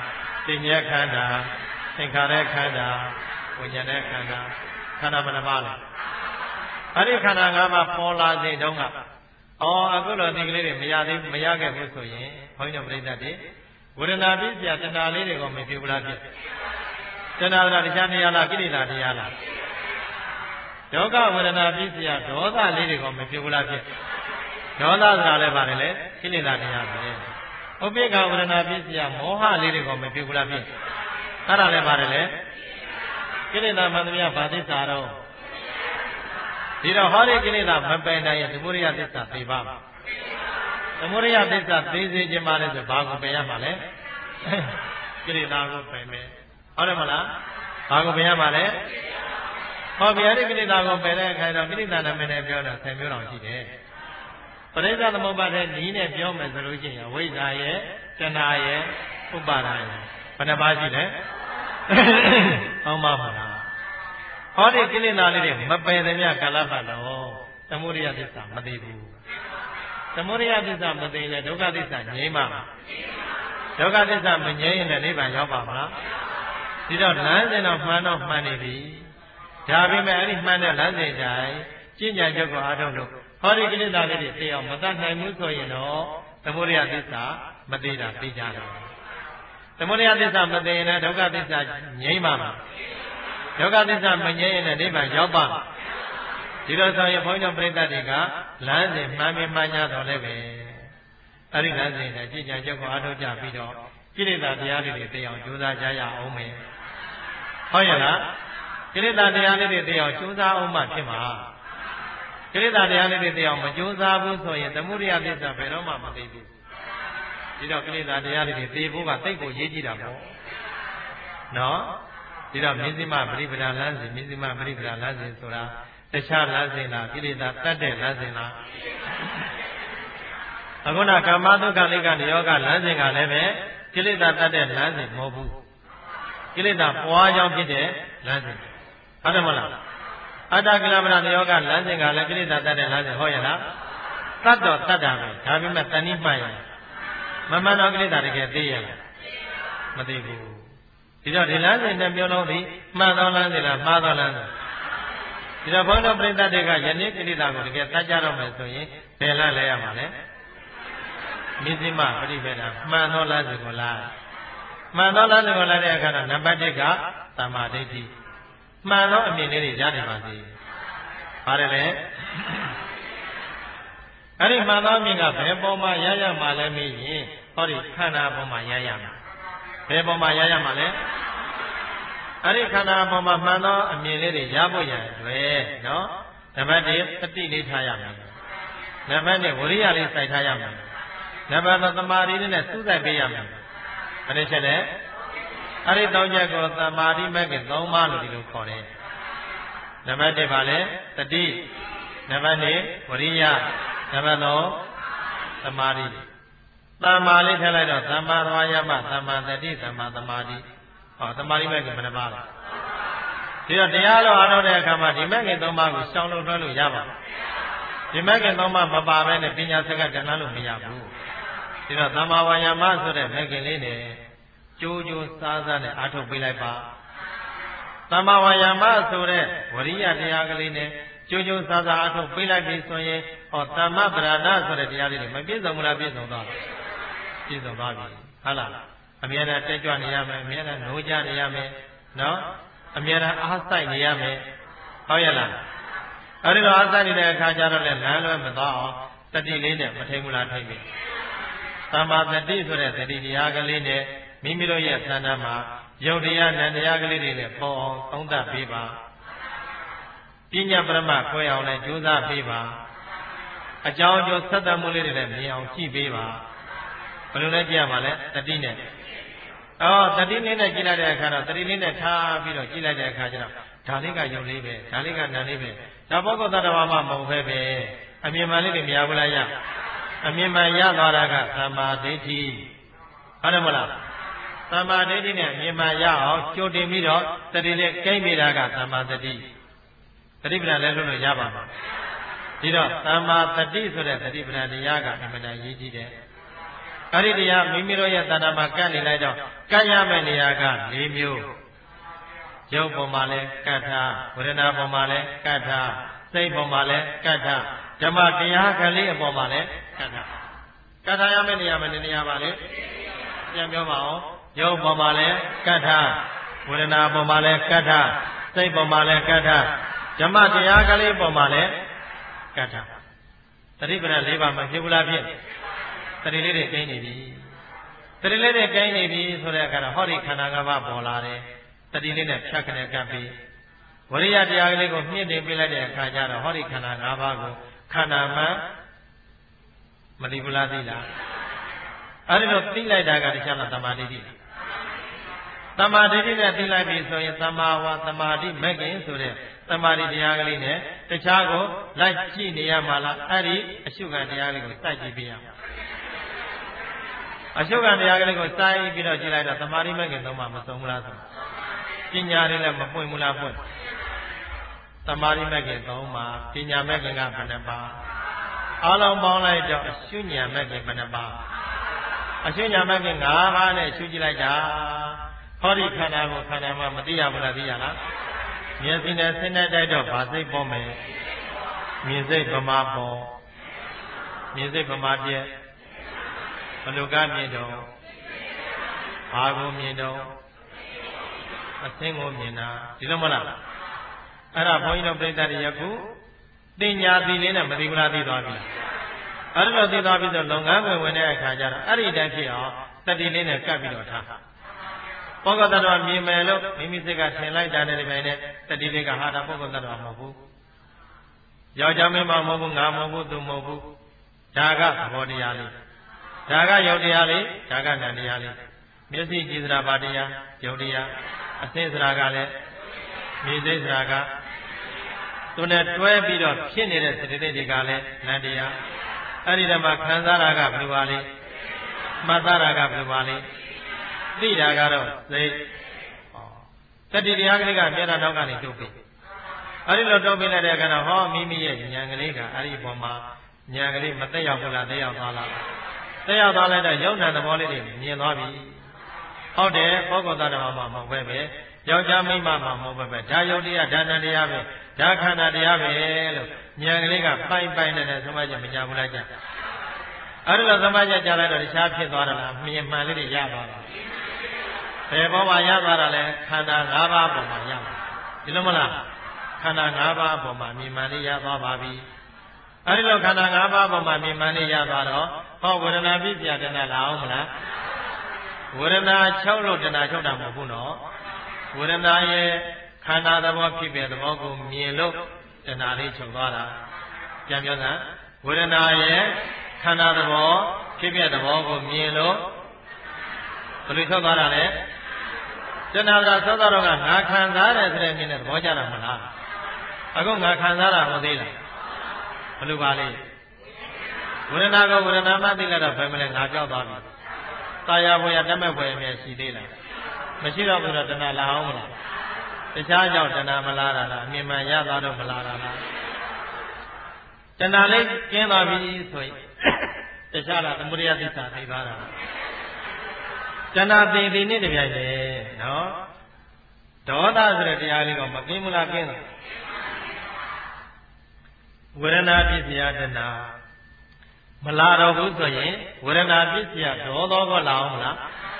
သိဉ္ဇခန္ဓာသင်္ခါရခန္ဓာဝိညာဉ်ခန္ဓာခန္ဓာဘယ်နှပါလဲအဲ့ဒီခန္ဓာ၅ပါးပေါ်လာတဲ့တုန်းကအော်အခုတော့ဒီကလေးတွေမရသေးမရခဲ့ဘူးဆိုရင်ဘုန်းကြီးတို့ပြိဿတွေဝေဒနာပြည့်စရာတဏှာလေးတွေကိုမပြုဘူးလားဖြစ်တဏှာကတရားတရားလားကိလေသာတရားလားဒုက္ခဝေဒနာပြည့်စရာဒေါသလေးတွေကိုမပြုဘူးလားဖြစ်ဒေါသဆိုတာလည်းပါတယ်လေကိလေသာတရားပဲဥပိ္ပခဝေဒနာပြည့်စရာမောဟလေးတွေကိုမပြုဘူးလားဖြစ်အဲ့ဒါလည်းပါတယ်လေကိလေသာမှန်သမျှဘာသစ္စာတော့ဒီတော့ဟောဒီကိလေသာမပယ်နိုင်ရင်သမုဒိယသစ္စာသိပါမှာသမုဒိယသစ္စာသိစေခြင်းပါလေဆိုဘာကိုပယ်ရမှာလဲကိလေသာကိုပယ်မယ်ဟုတ်တယ်မလားဘာကိုပယ်ရမှာလဲဟောဗျာဒီကိလေသာကိုပယ်တဲ့အခါတော့ကိလေသာနာမည်နဲ့ပြောတော့ဆယ်မျိုးတောင်ရှိတယ်ပရိစ္ဆသမုပ္ပါဒ်နီးနဲ့ပြောမယ်ဆိုလို့ရှိရင်ဝိဇ္ဇာရဲ့တဏှာရဲ့ဥပါဒာရဲ့ဘယ်နှပါးရှိလဲဟောမှာပါလားဟောဒီကိလေသာလေးတွေမပယ်သမျှကာလပတ်တော့သမုဒိယသစ္စာမသိဘူးသမုဒိယသစ္စာမသိရင်ဒုက္ခသစ္စာငြိမ်းမှာဒုက္ခသစ္စာမငြိမ်းရင်လည်းနိဗ္ဗာန်ရောက်ပါမလားဒီတော့လမ်းစဉ်တော့မှန်တော့မှန်နေပြီဒါပေမဲ့အဲ့ဒီမှန်တဲ့လမ်းစဉ်တိုင်းကျင့်ကြံချက်ကိုအားထုတ်လို့ဟောဒီကိလေသာလေးတွေသိအောင်မတတ်နိုင်ဘူးဆိုရင်တော့သမုဒိယသစ္စာမသိတာသိကြတယ်သမုဒိယသစ္စာမသိရင်လည်းဒုက္ခသစ္စာငြိမ်းပါမှာဒုက္ခသစ္စာမငြိမ်းရင်လည်းနိဗ္ဗာန်ရောက်ပါဒီလိုဆိုရင်ဘုန်းကြီးတို့ပြိဿတွေကလမ်းစဉ်မှန်မြင်မှန်ညာတော်လည်းပဲအဲ့ဒီလမ်းစဉ်နဲ့ကြည်ကြံကြုတ်ကိုအားထုတ်ကြပြီးတော့ကိလေသာတရားတွေသိအောင်ကြိုးစားကြရအောင်မယ်ဟုတ်ရဲ့လားကိလေသာတရားလေးတွေသိအောင်ကြိုးစားအောင်မှဖြစ်မှာကိလေသာတရားလေးတွေသိအောင်မကြိုးစားဘူးဆိုရင်သမုဒိယသစ္စာဘယ်တော့မှမသိဘူးဒီတော့ကိလေသာတရားလေးတွေသိဖို့ကသိကိုရေးကြည့်တာပေါ့နော်ဒီတော့မြင်းစိမပရိပဒလမ်းစဉ်မြင်းစိမပရိပဒလမ်းစဉ်ဆိုတာတခြားလမ်းစဉ်လားကိလေသာတတ်တဲ့လမ်းစဉ်လားအခုနကာမဒုက္ခလိကနိယောဂလမ်းစဉ်ကလည်းပဲကိလေသာတတ်တဲ့လမ်းစဉ်မဟုတ်ဘူးကိလေသာပွားကြောင်းဖြစ်တဲ့လမ်းစဉ်ဟုတ်တယ်မလားအတ္တကိလမဏနိယောဂလမ်းစဉ်ကလည်းကိလေသာတတ်တဲ့လမ်းစဉ်ဟုတ်ရဲ့လားတတ်တော့တတ်တာပဲဒါပေမဲ့တဏှိမှန်ရမမှန်တော့ကိလေသာတကယ်သိရမသိဘူးဒီတော့ဒီလမ်းစဉ်နဲ့ပြောလို့ဒီမှန်သောလမ်းစဉ်လားမှားသောလမ်းစဉ်ဒီတော့ဘုန်းတော်ပြိဿတွေကယနေ့ကိလေသာကိုတကယ်တတ်ကြတော့မယ်ဆိုရင်ဘယ်လမ်းလဲရမှာလဲမြင့်စိမပရိပဒမှန်သောလမ်းစဉ်ကိုလားမှန်သောလမ်းစဉ်ကိုလားတဲ့အခါတော့နံပါတ်တစ်ကသမာဓိဋ္ဌိမှန်သောအမြင်လေးတွေရတယ်ပါစေပါတယ်လေအဲ့ဒီမှန်သောအမြင်ကဘယ်ပေါ်မှာရရမှာလဲမေးရင်ဟောဒီခန္ဓာပေါ်မှာရရမှာဘယ်ပေါ်မှာရရမှာလဲအဲ့ဒီခန္ဓာပေါ်မှာမှန်သောအမြင်လေးတွေရဖို့ရန်အတွက်နော်နံပါတ်တစ်တတိလေးထားရမယ်နံပါတ်နှစ်ဝရိယလေးစိုက်ထားရမယ်နံပါတ်သုံးသမာဓိလေးနဲ့စူးစိုက်ပေးရမယ်အဲ့ဒီချက်နဲ့အဲ့ဒီသုံးချက်ကိုသမာဓိမဲ့ကသုံးပါးလို့ဒီလိုခေါ်တယ်နံပါတ်တစ်ပါလဲတတိနံပါတ်နှစ်ဝရိယနံပါတ်သုံးသမာဓိသမ္မာလေးထည့်လိုက်တော့သမ္မာသမာယမသမ္မာတတိသမ္မာသမာဓိဟောသမာဓိမဲ့ကဘယ်နှပါလဲဒီတော့တရားတော်အားထုတ်တဲ့အခါမှာဒီမဲ့ကသုံးပါးကိုရှောင်လို့တွဲလို့ရပါ့ဒီမဲ့ကသုံးပါးမပါဘဲနဲ့ပညာစကားတန်းလို့မရဘူးဒီတော့သမ္မာဝါယာမဆိုတဲ့မဲ့ကလေးနဲ့ကြိုးကြိုးစားစားနဲ့အားထုတ်ပေးလိုက်ပါသမ္မာဝါယာမဆိုတဲ့ဝရိယတရားကလေးနဲ့ကြိုးကြိုးစားစားအားထုတ်ပေးလိုက်ပြီဆိုရင်ဟောသမ္မာပရာဒဆိုတဲ့တရားလေးတွေမပြည့်စုံဘူးလားပြည့်စုံသွားပြည့်စုံသွားပြီဟုတ်လားအမြဲတမ်းတက်ကြွနေရမယ်အမြဲတမ်းနိုးကြနေရမယ်နော်အမြဲတမ်းအားစိုက်နေရမယ်ဟုတ်ရဲ့လားအဲဒီတော့အားစိုက်နေတဲ့အခါကျတော့လည်းလမ်းလွဲမသွားအောင်တတိလေးနဲ့မထိန်ဘူးလားထိန်ပြီသမ္မာတတိဆိုတဲ့တတိတရားကလေးနဲ့မိမိတို့ရဲ့သဏ္ဍာန်မှာယုတ်တရားနံတရားကလေးတွေနဲ့ပေါ်အောင်သုံးသပ်ပေးပါပညာပရမခွဲအောင်လည်းကြိုးစားပေးပါအကြောင်းအကျိုးဆက်သမှုလေးတွေလည်းမြင်အောင်ကြည့်ပေးပါဘယ်လိုလဲကြည့်ရမှာလဲတတိနဲ့အော်တတိလေးနဲ့ကြည့်လိုက်တဲ့အခါတော့တတိလေးနဲ့ထားပြီးတော့ကြည့်လိုက်တဲ့အခါကျတော့ဒါလေးကယုတ်လေးပဲဒါလေးကနံလေးပဲဒါဘောဂတတဝါမှမဟုတ်ပဲပဲအမြင်မှန်လေးတွေမရဘူးလားရအမြင်မှန်ရသွားတာကသမ္မာဒိဋ္ဌိဟုတ်တယ်မလားသမ္မာဒိဋ္ဌိနဲ့အမြင်မှန်ရအောင်ကြိုတင်ပြီးတော့တတိလေးကိမ့်မိတာကသမ္မာတတိတတိပ္ပံလည်းလုပ်လို့ရပါမှာဒီတော့သမ္မာတတိဆိုတဲ့တတိပ္ပံတရားကအမှန်တန်ရေးကြည့်တယ်အဲ့ဒီတရားမိမိတို့ရဲ့တဏ္ဍာမှာကတ်နေလိုက်တော့ကတ်ရမယ့်နေရာက၄မျိုးရုပ်ပေါ်မှာလဲကတ်ထားဝေဒနာပေါ်မှာလဲကတ်ထားစိတ်ပေါ်မှာလဲကတ်ထားဓမ္မတရားကလေးအပေါ်မှာလဲကတ်ထားကတ်ထားရမယ့်နေရာမှာနေရာပါလေပြန်ပြောပါအောင်ရုပ်ပေါ်မှာလဲကတ်ထားဝေဒနာပေါ်မှာလဲကတ်ထားစိတ်ပေါ်မှာလဲကတ်ထားဓမ္မတရားကလေးပေါ်မှာလဲကတ်ထားတတိပဒ၄ပါးမှာဖြစ်ဘူးလားဖြစ်တတိလေးတွေကိန်းနေပြီတတိလေးတွေကိန်းနေပြီဆိုတဲ့အခါတော့ဟောဒီခန္ဓာ၅ပါးပေါ်လာတယ်တတိလေးနဲ့ဖြတ်ခနဲ့ကပ်ပြီးဝရိယတရားကလေးကိုမြင့်တင်ပြလိုက်တဲ့အခါကျတော့ဟောဒီခန္ဓာ၅ပါးကိုခန္ဓာမှမတိဘူးလားသိလားအဲ့ဒီတော့သိလိုက်တာကတခြားလားသမာဓိတိလားသမာဓိတိနဲ့သိလိုက်ပြီဆိုရင်သမာဝါသမာဓိမဲ့ခင်ဆိုတဲ့သမာဓိတရားကလေးနဲ့တခြားကိုလိုက်ကြည့်နေရမှာလားအဲ့ဒီအရှုခံတရားလေးကိုစိုက်ကြည့်ပြရမှာအရှုခံတရားကလေးကိုစိုက်ပြီးတော့ကြည့်လိုက်တော့သမာဓိမဲ့ခင်သုံးပါမဆုံးဘူးလားဆိုပညာတွေလည်းမပွင့်ဘူးလားပွင့်သမာဓိမဲ့ခင်သုံးပါပညာမဲ့ခင်ကဘယ်နှပါအားလုံးပေါင်းလိုက်တော့အရှုဉာဏ်မဲ့ခင်ဘယ်နှပါအရှုဉာဏ်မဲ့ခင်၅ပါးနဲ့ရှုကြည့်လိုက်တာဟောဒီခန္ဓာကိုခန္ဓာမှမသိရဘူးလားသိရလားမြင်စိနဲ့စိနဲ့တိုက်တော့ဗာစိတ်ပေါ်မယ်မြင်စိတ်ဗမာပေါ်မြင်စိတ်ဗမာပြည့်ဘယ်လိုကမြင်တော့ဘာကိုမြင်တော့အသင်းကိုမြင်တာဒီလိုမလားအဲ့ဒါဘုန်းကြီးတို့ပြိဿတွေယခုတင်ညာသီလေးနဲ့မသိဘူးလားသိသွားပြီအဲ့ဒါလိုသိသွားပြီဆိုလုပ်ငန်းဝင်ဝင်တဲ့အခါကျတော့အဲ့ဒီတိုင်းဖြစ်အောင်တတိလေးနဲ့ကပ်ပြီးတော့ထားပုဂ္ဂိုလ်သတ္တဝါမြင်မယ်လို့မိမိစိတ်ကထင်လိုက်တာနဲ့ဒီပိုင်းနဲ့တတိလေးကဟာတာပုဂ္ဂိုလ်သတ္တဝါမဟုတ်ဘူးယောက်ျားမင်းမမဟုတ်ဘူးငါမဟုတ်ဘူးသူမဟုတ်ဘူးဒါကသဘောတရားလေးဒါကယုတ်တရားလေးဒါကနံတရားလေးမျက်စိကြည်စရာပါတရားယုတ်တရားအသိစရာကလည်းမြင်သိစရာကသူနဲ့တွဲပြီးတော့ဖြစ်နေတဲ့စိတ္တိတွေကလည်းနံတရားအဲ့ဒီတမှာခံစားတာကဘယ်လိုပါလဲမှတ်သားတာကဘယ်လိုပါလဲသိတာကတော့စိတ်တတိတရားကလေးကမျက်နှာတော့ကနေထုတ်ပြီအဲ့ဒီလိုထုတ်ပြလိုက်တဲ့အခါတော့ဟောမိမိရဲ့ဉာဏ်ကလေးကအဲ့ဒီပုံမှာဉာဏ်ကလေးမသက်ရောက်ဘူးလားသက်ရောက်သွားလားသက်ရောက်သွားလိုက်တော့ယုံနာသဘောလေးတွေမြင်သွားပြီဟုတ်တယ်ပုဂ္ဂိုလ်သတ္တဝါမှာမဟုတ်ပဲပဲယောက်ျားမိန်းမမှာမဟုတ်ပဲပဲဒါယုတ်တရားဒါနံတရားပဲဒါခန္ဓာတရားပဲလို့ဉာဏ်ကလေးကပိုင်ပိုင်နဲ့သမတ်ချက်မကြဘူးလားကြအဲ့ဒီလိုသမတ်ချက်ကြလိုက်တော့တခြားဖြစ်သွားတာလားမြင်မှန်လေးတွေရသွားတာဘယ်ဘောမှာရသွားတာလဲခန္ဓာ၅ပါးပေါ်မှာရသွားဒီလိုမလားခန္ဓာ၅ပါးပေါ်မှာမြင်မှန်လေးရသွားပါပြီအဲ့ဒီလိုခန္ဓာ၅ပါးပေါ်မှာမြင်မှန်လေးရသွားတော့ဟောဝေဒနာပြည့်ပြတဏလာအောင်မလားဝေဒနာ၆လို့တဏချုပ်တာမဟုတ်ဘူးနော်ဝေဒနာရဲ့ခန္ဓာသဘောဖြစ်တဲ့သဘောကိုမြင်လို့တဏလေးချုပ်သွားတာပြန်ပြောစမ်းဝေဒနာရဲ့ခန္ဓာသဘောဖြစ်တဲ့သဘောကိုမြင်လို့ဘယ်လိုချုပ်သွားတာလဲတဏကသောတာတော့ကငါခံစားတယ်ဆိုတဲ့မြင်တဲ့သဘောကြတာမလားအခုငါခံစားတာဟုတ်သေးလားဘယ်လိုပါလဲဝေဒနာကဝေဒနာမှသိလိုက်တော့ဘယ်မလဲငါကြောက်သွားပြီတာယာဘွယ်ရတတ်မဲ့ဘွယ်မြဲရှိသေးလားမရှိတော့ဘူးတော့တဏှာလာအောင်မလားတခြားကြောင့်တဏှာမလာတာလားအမြင်မှန်ရသွားတော့မလာတာလားတဏှာလေးကျင်းသွားပြီဆိုရင်တခြားလားသမုဒယသစ္စာသိသွားတာတဏှာသိသိနဲ့တပြိုင်တည်းနော်ဒေါသဆိုတဲ့တရားလေးကမကင်းဘူးလားကင်းလားဝေဒနာပစ္စယတဏှာမလာတော့ဘူးဆိုရင်ဝေဒနာပစ္စယဒေါသောကလာအောင်မလား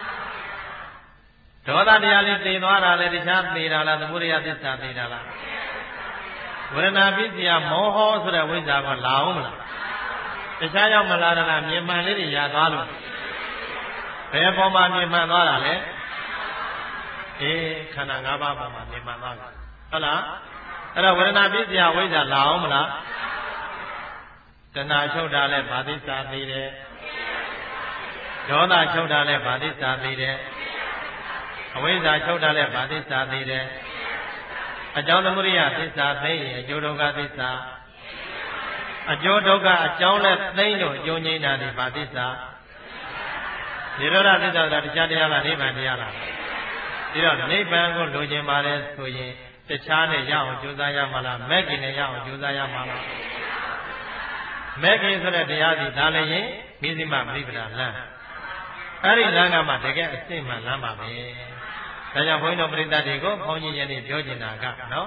ဒေါသတရားလေးသိသွားတာလေတခြားသိတာလားသမုဒယသစ္စာသိတာလားဝေဒနာပစ္စယမောဟဆိုတဲ့ဝိဇ္ဇာကလာအောင်မလားတခြားရောက်မလာတာလားမြင်မှန်လေးတွေရသွားလို့ဘယ်ပေါ်မှာမြင်မှန်သွားတာလဲအေးခန္ဓာ၅ပါးပေါ်မှာမြင်မှန်သွားပြီဟုတ်လားအဲ့တော့ဝေဒနာပစ္စယဝိဇ္ဇာလာအောင်မလားတဏှာချုပ်တာလဲဗာတိစာသိတယ်ဒေါသချုပ်တာလဲဗာတိစာသိတယ်အဝိဇ္ဇာချုပ်တာလဲဗာတိစာသိတယ်အကြောင်းသမုဒိယသစ္စာသိရင်အကျိုးဒုက္ခသစ္စာအကျိုးဒုက္ခအကြောင်းလဲသိလို့အကျိုးငြိမ်းတာဒီဗာတိစာနိရောဓသစ္စာဆိုတာတရားတရားလားနိဗ္ဗာန်တရားလားဒီတော့နိဗ္ဗာန်ကိုလိုချင်ပါတယ်ဆိုရင်တခြားနဲ့ရအောင်ကြိုးစားရမှာလားမဲ့ခင်နဲ့ရအောင်ကြိုးစားရမှာလားမဲ့ခင်ဆိုတဲ့တရားစီဒါလည်းရင်မိသိမပရိပဒါလမ်းအဲ့ဒီလမ်းကမှတကယ်အစစ်မှလမ်းပါပဲဒါကြောင့်ဘုန်းကြီးတို့ပြိဿတွေကိုဘုန်းကြီးယနေ့ပြောချင်တာကနော်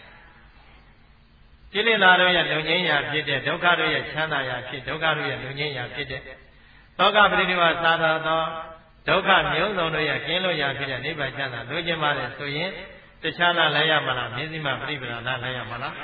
ကိလေသာတို့ရဲ့လုံငြိမ်းရာဖြစ်တဲ့ဒုက္ခတို့ရဲ့ချမ်းသာရာဖြစ်ဒုက္ခတို့ရဲ့လုံငြိမ်းရာဖြစ်တဲ့သောကပရိနိဗ္ဗာန်သာသာသောဒုက္ခမျိုးစုံတို့ရဲ့ကင်းလို့ရာဖြစ်တဲ့နိဗ္ဗာန်ချမ်းသာလိုချင်ပါလေဆိုရင်တခြားလားလိုက်ရမလားမြင်းစိမပရိပဒါလားလိုက်ရမလား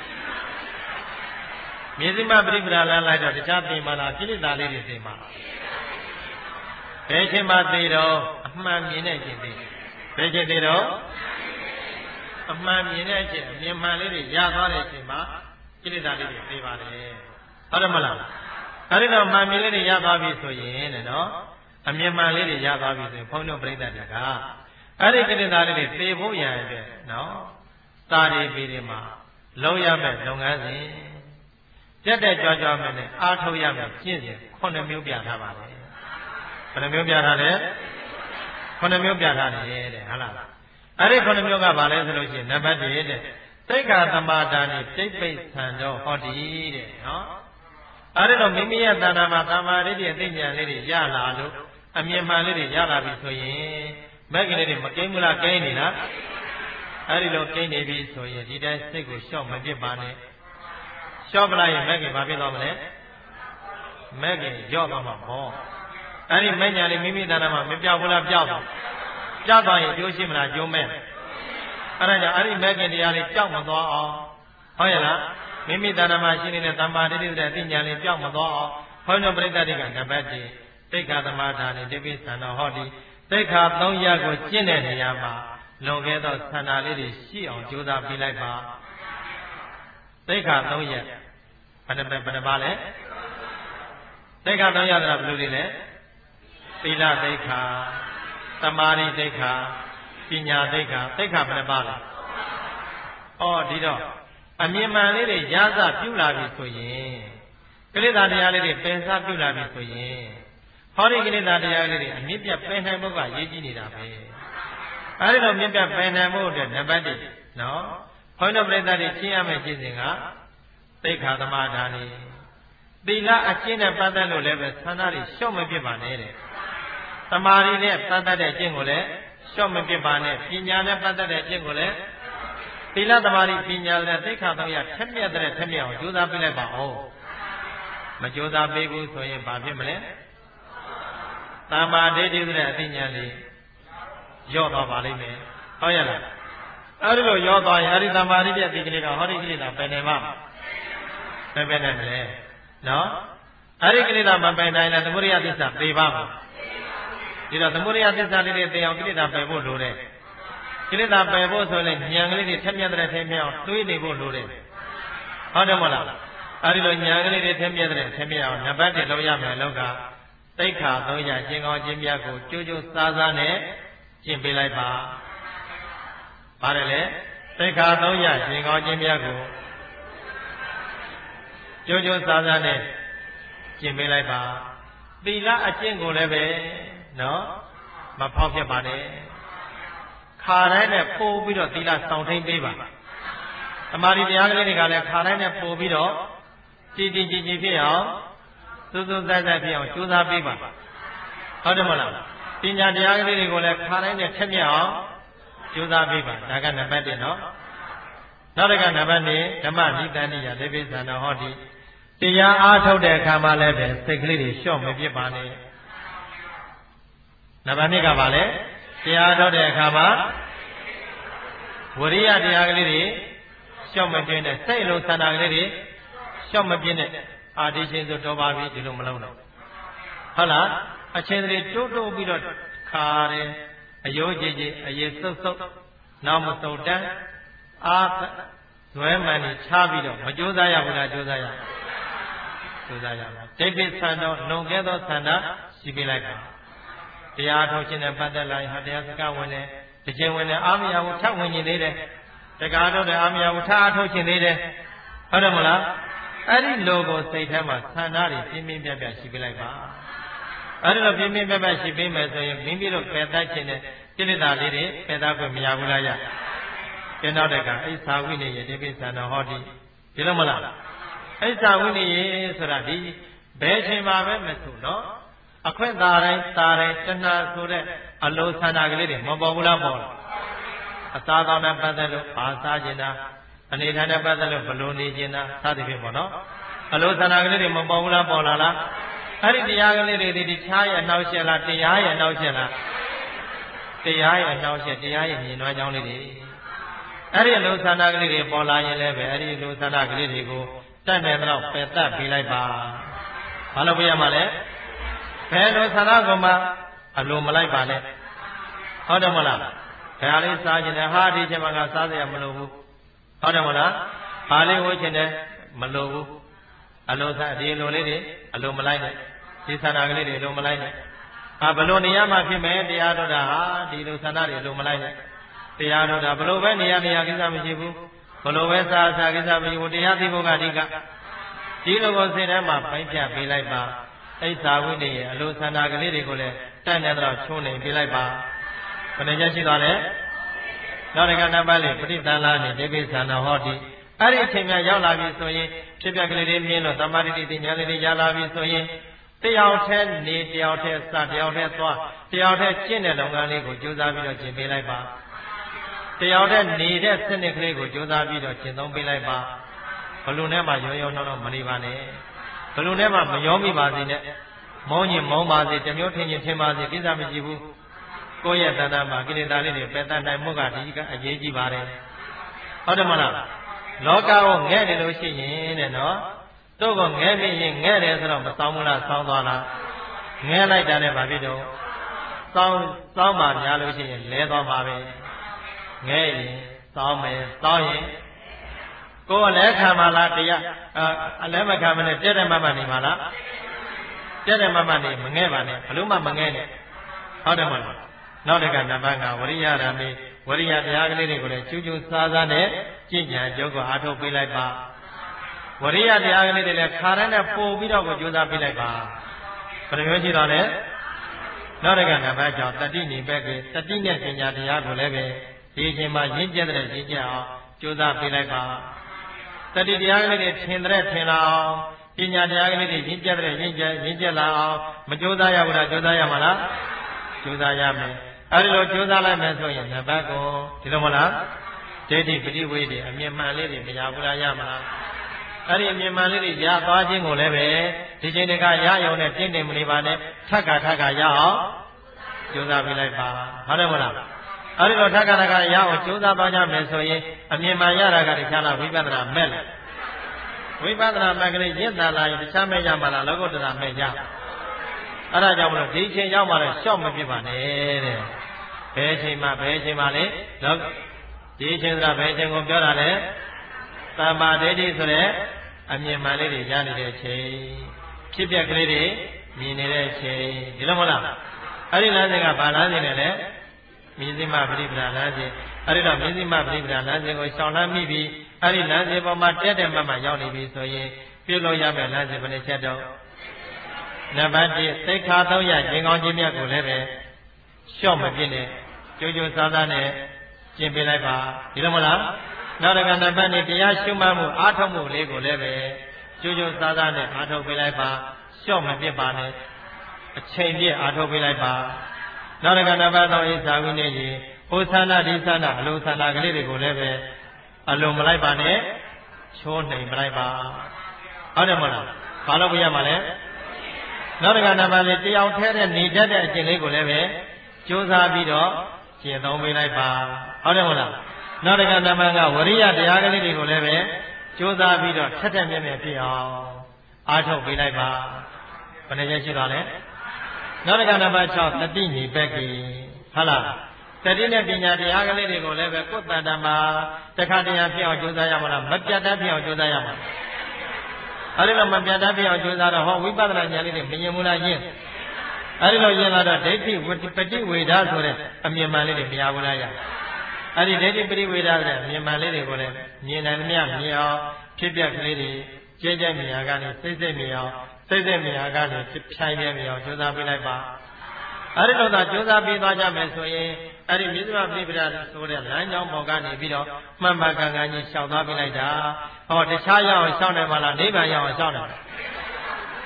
မြင်းစိမပရိပဒါလားလိုက်တော့တခြားသိမလားကိလေသာလေးတွေသိမှာဘယ်ချိန်မှသိတော့အမှန်မြင်တဲ့ချိန်သိဘယ်ချိန်သိတော့အမှန်မြင်တဲ့ချိန်အမြင်မှန်လေးတွေရသွားတဲ့ချိန်မှာကိလေသာလေးတွေသိပါတယ်ဟုတ်တယ်မလားအဲဒီတော့မှန်မြင်လေးတွေရသွားပြီဆိုရင်တဲ့နော်အမြင်မှန်လေးတွေရသွားပြီဆိုရင်ဘုန်းတော်ပြိဿတွေကအဲ့ဒီကိလေသာလေးတွေသိဖို့ရတဲ့နော်သာရီပေတွေမှာလုံးရမဲ့လုပ်ငန်းစဉ်ပြတ်တဲ့ကြွားကြွားမဲ့နဲ့အားထုတ်ရမဲ့ကျင့်စဉ်ခုနှစ်မျိုးပြထားပါတယ်ဘယ်နှမျိုးပြထားလဲခုနှစ်မျိုးပြထားတယ်တဲ့ဟုတ်လားအဲ့ဒီခုနှစ်မျိုးကဘာလဲဆိုလို့ရှိရင်နံပါတ်တစ်တဲ့သိက္ခာသမာဓာနိစိတ်ပိဋ္ဌံတော်ဟောတိတဲ့နော်အဲ့ဒီတော့မိမိရဲ့တဏ္ဍာမှာသမာဓိရဲ့အသိဉာဏ်လေးတွေရလာလို့အမြင်မှန်လေးတွေရလာပြီဆိုရင်မက်ကလေးတွေမကိန်းဘူးလားကိန်းနေလားအဲ့ဒီလိုကိန်းနေပြီဆိုရင်ဒီတိုင်းစိတ်ကိုရှော့မပြစ်ပါနဲ့ရှော့ပလိုက်ရင်မက်ကဘာဖြစ်သွားမလဲမက်ကရော့သွားမှာပေါ့အဲ့ဒီမညာလေးမိမိတဏ္ဍာမှာမပြောက်ဘူးလားပြောက်ပါပြောက်သွားရင်ကျိုးရှိမလားကျိုးမဲ့အဲ့ဒါကြောင့်အဲ့ဒီမက်ကတရားလေးကြောက်မသွားအောင်ဟုတ်ရဲ့လားမိမိတဏ္ဍာမှာရှိနေတဲ့တမ္မာတိတိတဲ့အသိဉာဏ်လေးကြောက်မသွားအောင်ဘုန်းတော်ပြိဿတွေကနံပါတ်တစ်သိက္ခာသမာဓာနဲ့တိပိသံတော်ဟောဒီသိက္ခာသုံးရပ်ကိုကျင့်တဲ့နေရာမှာလွန်ခဲ့သောသန္တာလေးတွေရှိအောင်ကြိုးစားပြီးလိုက်ပါသိက္ခာသုံးရပ်ဘယ်နှပဲဘယ်နှပါလဲသိက္ခာသုံးရပ်ဆိုတာဘယ်လိုလဲလဲသီလသိက္ခာသမာဓိသိက္ခာပညာသိက္ခာသိက္ခာဘယ်နှပါလဲအော်ဒီတော့အမြင်မှန်လေးတွေရစပြုလာပြီဆိုရင်ကိလေသာတရားလေးတွေပယ်စပြုလာပြီဆိုရင်ဟောဒီကိလေသာတရားလေးတွေအမြင့်ပြတ်ပယ်နိုင်ဖို့ကရည်ကြီးနေတာပဲအဲဒီလိုမြင့်ပြတ်ပယ်နိုင်ဖို့အတွက်နံပါတ်တစ်နော်ဘုန်းတော်ပြိဿတွေရှင်းရမယ့်ရှင်းစဉ်ကသိက္ခာသမာဓာနိသီလအကျင့်နဲ့ပတ်သက်လို့လည်းပဲသန္တာတွေရှော့မပြစ်ပါနဲ့တဲ့သမာဓိနဲ့ပတ်သက်တဲ့အကျင့်ကိုလည်းရှော့မပြစ်ပါနဲ့ပညာနဲ့ပတ်သက်တဲ့အကျင့်ကိုလည်းသီလသမာဓိပညာနဲ့သိက္ခာသုံးရပ်ထက်မြက်တဲ့ထက်မြက်အောင်ကြိုးစားပြလိုက်ပါဦးမကြိုးစားပေးဘူးဆိုရင်ဘာဖြစ်မလဲသမာဓိတိတဲ့အသိဉာဏ်လေးရော့သွားပါလိမ့်မယ်ဟုတ်ရဲ့လားအဲ့ဒီလိုရော့သွားရင်အဲ့ဒီသမာဓိတဲ့ဒီကလေးကဟောဒီကလေးကပယ်နိုင်မှာမပယ်နိုင်မလဲနော်အဲ့ဒီကလေးကမပယ်နိုင်လားသမုဒိယသစ္စာသိပါမှာဒီတော့သမုဒိယသစ္စာလေးတွေသိအောင်ကိလေသာပယ်ဖို့လိုတယ်ကိလေသာပယ်ဖို့ဆိုရင်ဉာဏ်ကလေးတွေထက်မြက်တဲ့ထက်မြက်အောင်တွေးနေဖို့လိုတယ်ဟုတ်တယ်မဟုတ်လားအဲ့ဒီလိုဉာဏ်ကလေးတွေထက်မြက်တဲ့ထက်မြက်အောင်နံပါတ်တစ်လုပ်ရမယ်လောကသိက္ခာသုံးရာကျင့်ကောင်းခြင်းမြတ်ကိုကြိုးကြိုးစားစားနဲ့ကျင့်ပေးလိုက်ပါပါတယ်လေသိက္ခာသုံးရာကျင့်ကောင်းခြင်းမြတ်ကိုကြိုးကြိုးစားစားနဲ့ကျင့်ပေးလိုက်ပါသီလအကျင့်ကိုလည်းပဲနော်မဖောက်ပြပါနဲ့ခါတိုင်းနဲ့ပို့ပြီးတော့သီလဆောင်ထိန်ပေးပါသမာဓိတရားကလေးတွေကလည်းခါတိုင်းနဲ့ပို့ပြီးတော့ကြည်ကြည်ကြည်ကြည်ဖြစ်အောင်စူးစူးဆိုင်ဆိုင်ဖြစ်အောင်ကြိုးစားပေးပါဟုတ်တယ်မလားပညာတရားကလေးတွေကိုလည်းခါတိုင်းနဲ့ထက်မြက်အောင်ကြိုးစားပေးပါဒါကနံပါတ်တစ်နော်နောက်တစ်ခါနံပါတ်နှစ်ဓမ္မနိတန္တိယဒေပိသံတော်ဟောဒီတရားအားထုတ်တဲ့အခါမှာလည်းပဲစိတ်ကလေးတွေလျှော့မပြစ်ပါနဲ့နံပါတ်နှစ်ကပါလေတရားထုတ်တဲ့အခါမှာဝရိယတရားကလေးတွေလျှော့မပြင်းနဲ့စိတ်လုံးသန္တာကလေးတွေလျှော့မပြင်းနဲ့အာဒီချင်းဆိုတော့ပါပြီဒီလိုမလုံးတော့ဟုတ်လားအချင်းတွေတိုးတိုးပြီးတော့ခါတယ်အယိုးကြီးကြီးအရေးစုပ်စုပ်နောက်မစုံတန်းအာဇွဲမှန်ကြီးချပြီးတော့မကြိုးစားရဘူးလားကြိုးစားရကြိုးစားရမယ်ဒိဋ္ဌိဆန္ဒလွန်ကဲသောဆန္ဒရှိပြလိုက်ပါတရားထုတ်ခြင်းနဲ့ပတ်သက်လာရင်ဟာတရားစကားဝင်တယ်တခြင်းဝင်တယ်အာမယာကိုထပ်ဝင်ခြင်းသေးတယ်တကားထုတ်တယ်အာမယာကိုထပ်အားထုတ်ခြင်းသေးတယ်ဟုတ်တယ်မလားအဲ့ဒီလိုကိုစိတ်ထဲမှာဆန္ဒတွေပြင်းပြင်းပြပြရှိပြလိုက်ပါအဲ့ဒီလိုပြင်းပြင်းပြပြရှိပေးမယ်ဆိုရင်မိမိတို့ပယ်တတ်ခြင်းနဲ့ကိလေသာလေးတွေပယ်တတ်ခွင့်မရဘူးလားရကျင်းတော့တဲ့ကအိသာဝိနည်းရဲ့ဒီပိသံတော်ဟောဒီဒီလိုမလားအိသာဝိနည်းရဲ့ဆိုတာဒီဘယ်ချိန်မှာပဲမဆိုနော်အခွင့်သာတိုင်းသာတိုင်းတဏှာဆိုတဲ့အလိုဆန္ဒကလေးတွေမပေါ်ဘူးလားပေါ်လားအစားအသောက်နဲ့ပတ်သက်လို့ဘာစားကျင်တာအနေထားနဲ့ပတ်သက်လို့ဘလို့နေကျင်တာစသဖြင့်ပေါ့နော်အလိုဆန္ဒကလေးတွေမပေါ်ဘူးလားပေါ်လာလားအဲ့ဒီတရားကလေးတွေဒီခြားရဲ့အနှောက်အယှက်လားတရားရဲ့အနှောက်အယှက်လားတရားရဲ့အနှောက်အယှက်တရားရဲ့မြင်နွားကြောင်းလေးတွေအဲ့ဒီအလိုဆန္ဒကလေးတွေပေါ်လာရင်လည်းပဲအဲ့ဒီအလိုဆန္ဒကလေးတွေကိုတတ်တယ်တော့ပယ်တတ်ပေးလိုက်ပါဘာလို့ပြရမှာလဲဘယ်လိုဆန္ဒကမှအလိုမလိုက်ပါနဲ့ဟုတ်တယ်မလားဒါလေးစားခြင်းနဲ့ဟာဒီချိန်မှာကစားစရာမလိုဘူးဟုတ်တယ်မလားဘာလေးဝှခြင်းနဲ့မလိုဘူးအလိုစားဒီလိုလေးတွေအလိုမလိုက်နဲ့ဒီဆန္ဒကလေးတွေအလိုမလိုက်နဲ့ဟာဘလို့နေရမှဖြစ်မယ်တရားတော်တာဟာဒီလိုဆန္ဒတွေအလိုမလိုက်နဲ့တရားတော်တာဘလို့ပဲနေရနေရကိစ္စမရှိဘူးဘလို့ပဲစားစားကိစ္စမရှိဘူးတရားသိဖို့ကအဓိကဒီလိုကိုစိတ်ထဲမှာပိုင်းဖြတ်ပေးလိုက်ပါအိဋ္ဌာဝိနည်းရဲ့အလိုဆန္ဒကလေးတွေကိုလည်းတတ်နေတော့ချုံးနေပေးလိုက်ပါဘယ်နှချက်ရှိသွားလဲနောက်တစ်ခါနံပါတ်လေးပဋိသန္ဓာနဲ့ဒေပိသန္ဓာဟောတိအဲ့ဒီအချိန်မှရောက်လာပြီဆိုရင်ဖြစ်ပျက်ကလေးတွေမြင်လို့သမာဓိတိဉာဏ်လေးတွေရလာပြီဆိုရင်တယောက်တည်းနေတယောက်တည်းစတယောက်တည်းသွားတယောက်တည်းကျင့်တဲ့လုပ်ငန်းလေးကိုကြိုးစားပြီးတော့ကျင့်ပေးလိုက်ပါတယောက်တည်းနေတဲ့စနစ်ကလေးကိုကြိုးစားပြီးတော့ကျင့်သုံးပေးလိုက်ပါဘလူနဲ့မှရောရောနှောနှောမနေပါနဲ့ဘလူနဲ့မှမရောမိပါစေနဲ့မောင်းရင်မောင်းပါစေတမျိုးထင်ရင်ထင်ပါစေကိစ္စမရှိဘူးကိုယ့်ရဲ့တဏ္ဍာမှာကိလေသာလေးတွေပယ်တတ်နိုင်မှုကဒီကအရေးကြီးပါတယ်ဟုတ်တယ်မလားလောကကိုငဲ့တယ်လို့ရှိရင်တဲ့နော်တို့ကငဲ့ပြီးရင်ငဲ့တယ်ဆိုတော့မဆောင်ဘူးလားဆောင်းသွားလားငဲ့လိုက်တာနဲ့ဘာဖြစ်တော့ဆောင်းဆောင်းမှများလို့ရှိရင်လဲသွားမှာပဲငဲ့ရင်ဆောင်းမယ်ဆောင်းရင်ကိုယ်လည်းခံပါလားတရားအလည်းမခံမနဲ့ပြည့်တယ်မမနေပါလားပြည့်တယ်မမနေမငဲ့ပါနဲ့ဘလို့မှမငဲ့နဲ့ဟုတ်တယ်မလားနောက်တစ်ခါနံပါတ်၅ဝရိယဓာမေဝရိယတရားကလေးတွေကိုလည်းကျူးကျူးစားစားနဲ့ကြည်ညာကျုပ်ကအားထုတ်ပေးလိုက်ပါဝရိယတရားကလေးတွေလည်းခါရမ်းနဲ့ပို့ပြီးတော့ကိုကြိုးစားပေးလိုက်ပါဘယ်လိုမျိုးရှိတော့လဲနောက်တစ်ခါနံပါတ်၆တတိနိဘက်ကတတိနဲ့ပညာတရားကိုလည်းပဲဒီအချိန်မှာရင့်ကျက်တဲ့ရင့်ကျက်အောင်ကြိုးစားပေးလိုက်ပါတတိတရားကလေးတွေထင်တဲ့ထင်လာအောင်ပညာတရားကလေးတွေရင့်ကျက်တဲ့ရင့်ကျက်ရင့်ကျက်လာအောင်မကြိုးစားရဘူးလားကြိုးစားရမှာလားကြိုးစားရမယ်အဲဒီလိုကြိုးစားလိုက်မယ်ဆိုရင်နံပါတ်ကိုဒီလိုမလားဒိဋ္ဌိပฏิဝေဒအမြင်မှန်လေးတွေမရဘူးလားရမလားအဲ့ဒီအမြင်မှန်လေးတွေရသွားခြင်းကိုလည်းပဲဒီချိန်တခါရရုံနဲ့တင်းတင်မနေပါနဲ့ထက်ကထက်ကရအောင်ကြိုးစားပေးလိုက်ပါဟုတ်တယ်မလားအဲ့ဒီလိုထက်ကထက်ကရအောင်ကြိုးစားသွားကြမယ်ဆိုရင်အမြင်မှန်ရတာကတခြားလားဝိပဿနာမဲ့လားဝိပဿနာမဲ့ကလေးရင့်တာလာရင်တခြားမဲ့ရမှာလားလောကုတ္တရာမဲ့ရအဲ့ဒါကြောင့်မလို့ဒီချိန်ရောက်မှလည်းရှော့မဖြစ်ပါနဲ့တဲ့ဘယ်ချိန်မှဘယ်ချိန်မှလဲတော့ဒီချိန်ဆိုတာဘယ်ချိန်ကိုပြောတာလဲသမ္မာဒိဋ္ဌိဆိုတဲ့အမြင်မှန်လေးတွေရနေတဲ့ချိန်ဖြစ်ပျက်ကလေးတွေမြင်နေတဲ့ချိန်ဒီလိုမဟုတ်လားအဲ့ဒီလမ်းစဉ်ကဘာလမ်းစဉ်လဲလဲမြင်စိမပရိပဒလမ်းစဉ်အဲ့ဒီတော့မြင်စိမပရိပဒလမ်းစဉ်ကိုရှောင်လန်းမိပြီးအဲ့ဒီလမ်းစဉ်ပေါ်မှာတက်တဲ့မှမှရောက်နေပြီဆိုရင်ပြုလို့ရမယ်လမ်းစဉ်ဘယ်နှချက်တော့နံပါတ်၁သိက္ခာသုံးရကျင့်ကောင်းခြင်းမြတ်ကိုလည်းပဲလျှော့မပြစ်နဲ့ကြိုးကြိုးစားစားနဲ့ကျင့်ပေးလိုက်ပါဒီလိုမလားနောက်တစ်ခါနံပါတ်၂တရားရှုမှတ်မှုအားထုတ်မှုလေးကိုလည်းပဲကြိုးကြိုးစားစားနဲ့အားထုတ်ပေးလိုက်ပါလျှော့မပြစ်ပါနဲ့အချိန်ပြည့်အားထုတ်ပေးလိုက်ပါနောက်တစ်ခါနံပါတ်၃ဣဇာဝိနည်းကြီးဟိုသန္တာဒီသန္တာအလိုသန္တာကလေးတွေကိုလည်းပဲအလိုမလိုက်ပါနဲ့ချိုးနှိမ်မလိုက်ပါဟုတ်တယ်မလားဘာလို့ပြရမှာလဲနောက်တစ်ခါနံပါတ်၄တယောက်ထဲတဲ့နေတတ်တဲ့အကျင့်လေးကိုလည်းပဲကြိုးစားပြီးတော့ကျင့်သုံးပေးလိုက်ပါဟုတ်တယ်မလားနောက်တစ်ခါနံပါတ်၅ဝရိယတရားကလေးတွေကိုလည်းပဲကြိုးစားပြီးတော့ထက်ထက်မြက်မြက်ဖြစ်အောင်အားထုတ်ပေးလိုက်ပါဘယ်နှချက်ရှိသွားလဲနောက်တစ်ခါနံပါတ်၆တတိနိဘက်ကဟုတ်လားတတိနဲ့ပညာတရားကလေးတွေကိုလည်းပဲကိုယ်တန်တမှာတခါတရံဖြစ်အောင်ကြိုးစားရမှာလားမပြတ်တတ်ဖြစ်အောင်ကြိုးစားရမှာအဲ့ဒီလိုမပြတ်တတ်ဖြစ်အောင်ကြိုးစားတော့ဟောဝိပဿနာဉာဏ်လေးတွေမမြင်ဘူးလားယဉ်အဲ့ဒီလိုယဉ်လာတော့ဒိဋ္ဌိပฏิဝေဒဆိုတဲ့အမြင်မှန်လေးတွေမရဘူးလားယအဲ့ဒီဒိဋ္ဌိပฏิဝေဒဆိုတဲ့အမြင်မှန်လေးတွေကိုလည်းမြင်နိုင်သမျှမြင်အောင်ဖြစ်ပျက်ကလေးတွေကျဲကျဲမြင်ရကနေစိတ်စိတ်မြင်အောင်စိတ်စိတ်မြင်ရကနေဖြိုင်ပြမြင်အောင်ကြိုးစားပေးလိုက်ပါအဲ့ဒီလိုသာကြိုးစားပြီးသွားကြမယ်ဆိုရင်အဲ့ဒီမြစ်မပြိပဒဆိုတဲ့လမ်းကြောင်းပေါ်ကနေပြီးတော့မှန်မှန်ကန်ကန်ကြီးရှောင်သွားပေးလိုက်တာဟောတခြားရအောင်ရှောင်နိုင်ပါလားနိဗ္ဗာန်ရအောင်ရှောင်နိုင်ဟ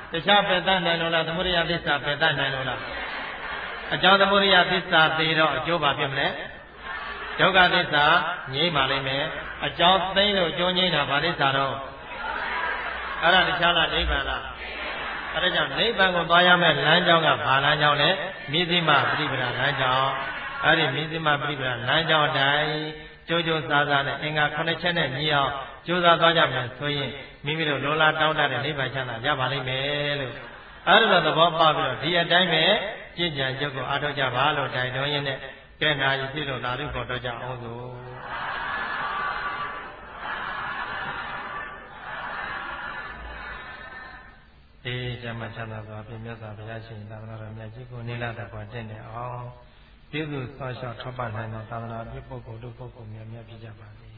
တခြားပယ်တတ်နိုင်လို့လားသမုဒိယသစ္စာပယ်တတ်နိုင်လို့လားအကြောင်းသမုဒိယသစ္စာသိတော့အကျိုးပါဖြစ်မလဲဒုက္ခသစ္စာငြိမ့်ပါလိမ့်မယ်အကြောင်းသိလို့အကျိုးငြိမ့်တာဘာသစ္စာတော့အဲ့ဒါတခြားလားနိဗ္ဗာန်လားအဲ့ဒါကြောင့်နိဗ္ဗာန်ကိုသွားရမယ့်လမ်းကြောင်းကဘာလမ်းကြောင်းလဲမိသိမပရိပဒလမ်းကြောင်းအဲ့ဒီမိသိမပရိပဒလမ်းကြောင်းအတိုင်းကြိုးကြိုးစားစားနဲ့အင်္ဂါခုနှစ်ချက်နဲ့ညီအောင်ကြိုးစားသွားကြမယ်ဆိုရင်မိမိတို့လိုလားတောင်းတတဲ့နိဗ္ဗာန်ချမ်းသာရပါလိမ့်မယ်လို့အဲ့ဒါသဘောပေါက်ပြီးတော့ဒီအတိုင်းပဲကြင်ကြံကြုတ်ကိုအားထုတ်ကြပါလို့တိုင်တော်ရင်းနဲ့ကဲနာယူပြလို့လာလို့ခေါ်တော့ကြအောင်ဆိုအေးကျမ်းချမ်းသာစွာပြည့်မြတ်စွာဘုရားရှင်သာသနာတော်မြတ်ကြီးကိုနိလတကွာတင့်နေအောင်ပြုစုဆောက်ရှောက်ထောက်ပံ့နိုင်သောသာသနာပြုပုဂ္ဂိုလ်တို့ပုဂ္ဂိုလ်များများဖြစ်ကြပါစေ